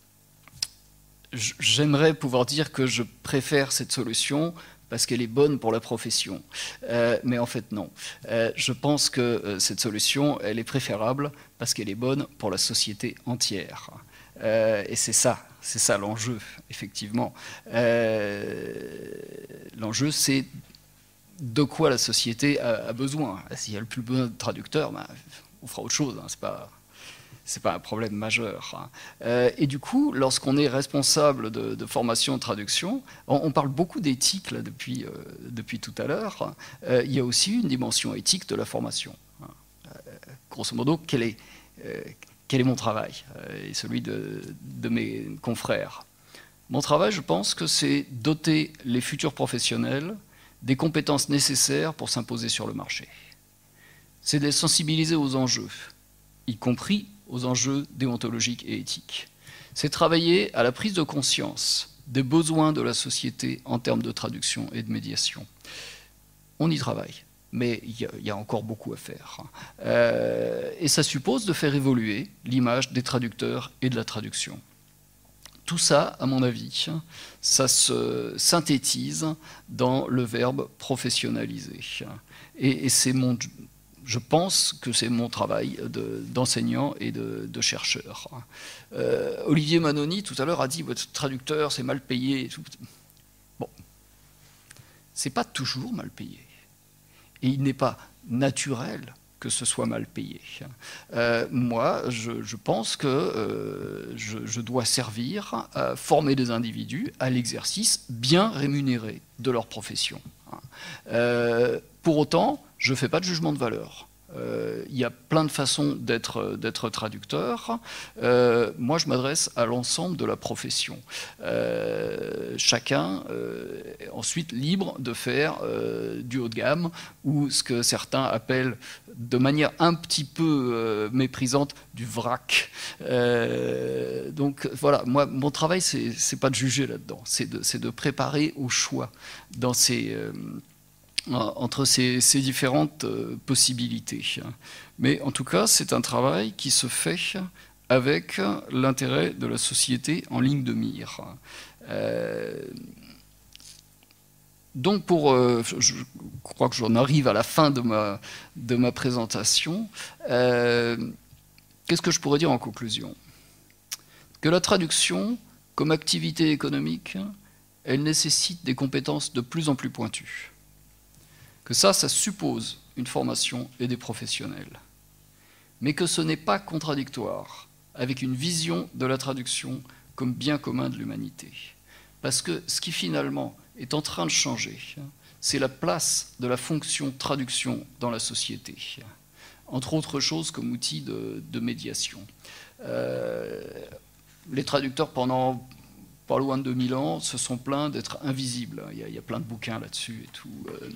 J'aimerais pouvoir dire que je préfère cette solution parce qu'elle est bonne pour la profession. Mais en fait, non. Je pense que cette solution, elle est préférable parce qu'elle est bonne pour la société entière. Et c'est ça l'enjeu, effectivement. L'enjeu, c'est de quoi la société a besoin. S'il y a le plus besoin de traducteurs, on fera autre chose, hein, c'est pas un problème majeur. Et du coup, lorsqu'on est responsable de formation de traduction, on parle beaucoup d'éthique là, depuis tout à l'heure. Il y a aussi une dimension éthique de la formation. Grosso modo, quelle quel est mon travail et celui de mes confrères? Mon travail, je pense que c'est doter les futurs professionnels des compétences nécessaires pour s'imposer sur le marché. C'est de les sensibiliser aux enjeux, y compris aux enjeux déontologiques et éthiques. C'est travailler à la prise de conscience des besoins de la société en termes de traduction et de médiation. On y travaille, mais il y a encore beaucoup à faire. Et ça suppose de faire évoluer l'image des traducteurs et de la traduction. Tout ça, à mon avis, ça se synthétise dans le verbe professionnaliser. Et c'est je pense que c'est mon travail d'enseignant et de chercheur. Olivier Manoni, tout à l'heure, a dit « votre traducteur, c'est mal payé ». Bon, c'est pas toujours mal payé. Et il n'est pas naturel que ce soit mal payé. Moi, je pense que je dois servir à former des individus à l'exercice bien rémunéré de leur profession. Pour autant, je ne fais pas de jugement de valeur. Il y a plein de façons d'être traducteur. Moi, je m'adresse à l'ensemble de la profession. Chacun est ensuite libre de faire du haut de gamme ou ce que certains appellent de manière un petit peu méprisante du vrac. Donc voilà, moi, mon travail, c'est pas de juger là-dedans, c'est de préparer au choix dans entre ces différentes possibilités. Mais en tout cas, c'est un travail qui se fait avec l'intérêt de la société en ligne de mire. Donc, je crois que j'en arrive à la fin de ma présentation. Qu'est-ce que je pourrais dire en conclusion? Que la traduction, comme activité économique, elle nécessite des compétences de plus en plus pointues. Que ça suppose une formation et des professionnels. Mais que ce n'est pas contradictoire avec une vision de la traduction comme bien commun de l'humanité. Parce que ce qui finalement est en train de changer, c'est la place de la fonction traduction dans la société, entre autres choses comme outil de médiation. Les traducteurs, pendant pas loin de 2000 ans, se sont plaints d'être invisibles. Il y a plein de bouquins là-dessus et tout.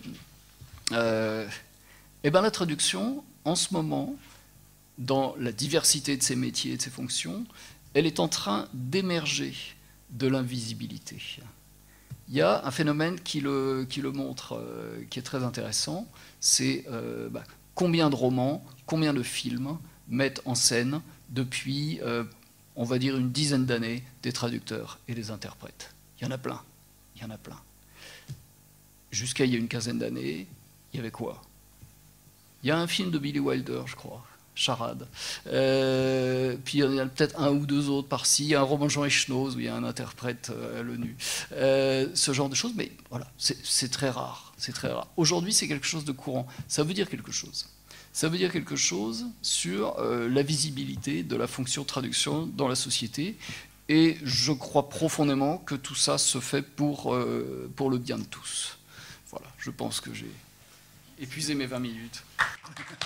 Et bien la traduction, en ce moment, dans la diversité de ses métiers et de ses fonctions, elle est en train d'émerger de l'invisibilité. Il y a un phénomène qui le montre, qui est très intéressant, c'est combien de romans, combien de films mettent en scène depuis, on va dire, une dizaine d'années, des traducteurs et des interprètes. Il y en a plein, il y en a plein. Jusqu'à il y a une quinzaine d'années, il y avait quoi? Il y a un film de Billy Wilder, je crois, Charade. Puis il y en a peut-être un ou deux autres par-ci, un roman de Jean Echenoz où il y a un interprète à l'ONU. Ce genre de choses, mais voilà, c'est très rare. C'est très rare. Aujourd'hui, c'est quelque chose de courant. Ça veut dire quelque chose. Ça veut dire quelque chose sur la visibilité de la fonction traduction dans la société. Et je crois profondément que tout ça se fait pour le bien de tous. Voilà, je pense que j'ai épuisé mes 20 minutes.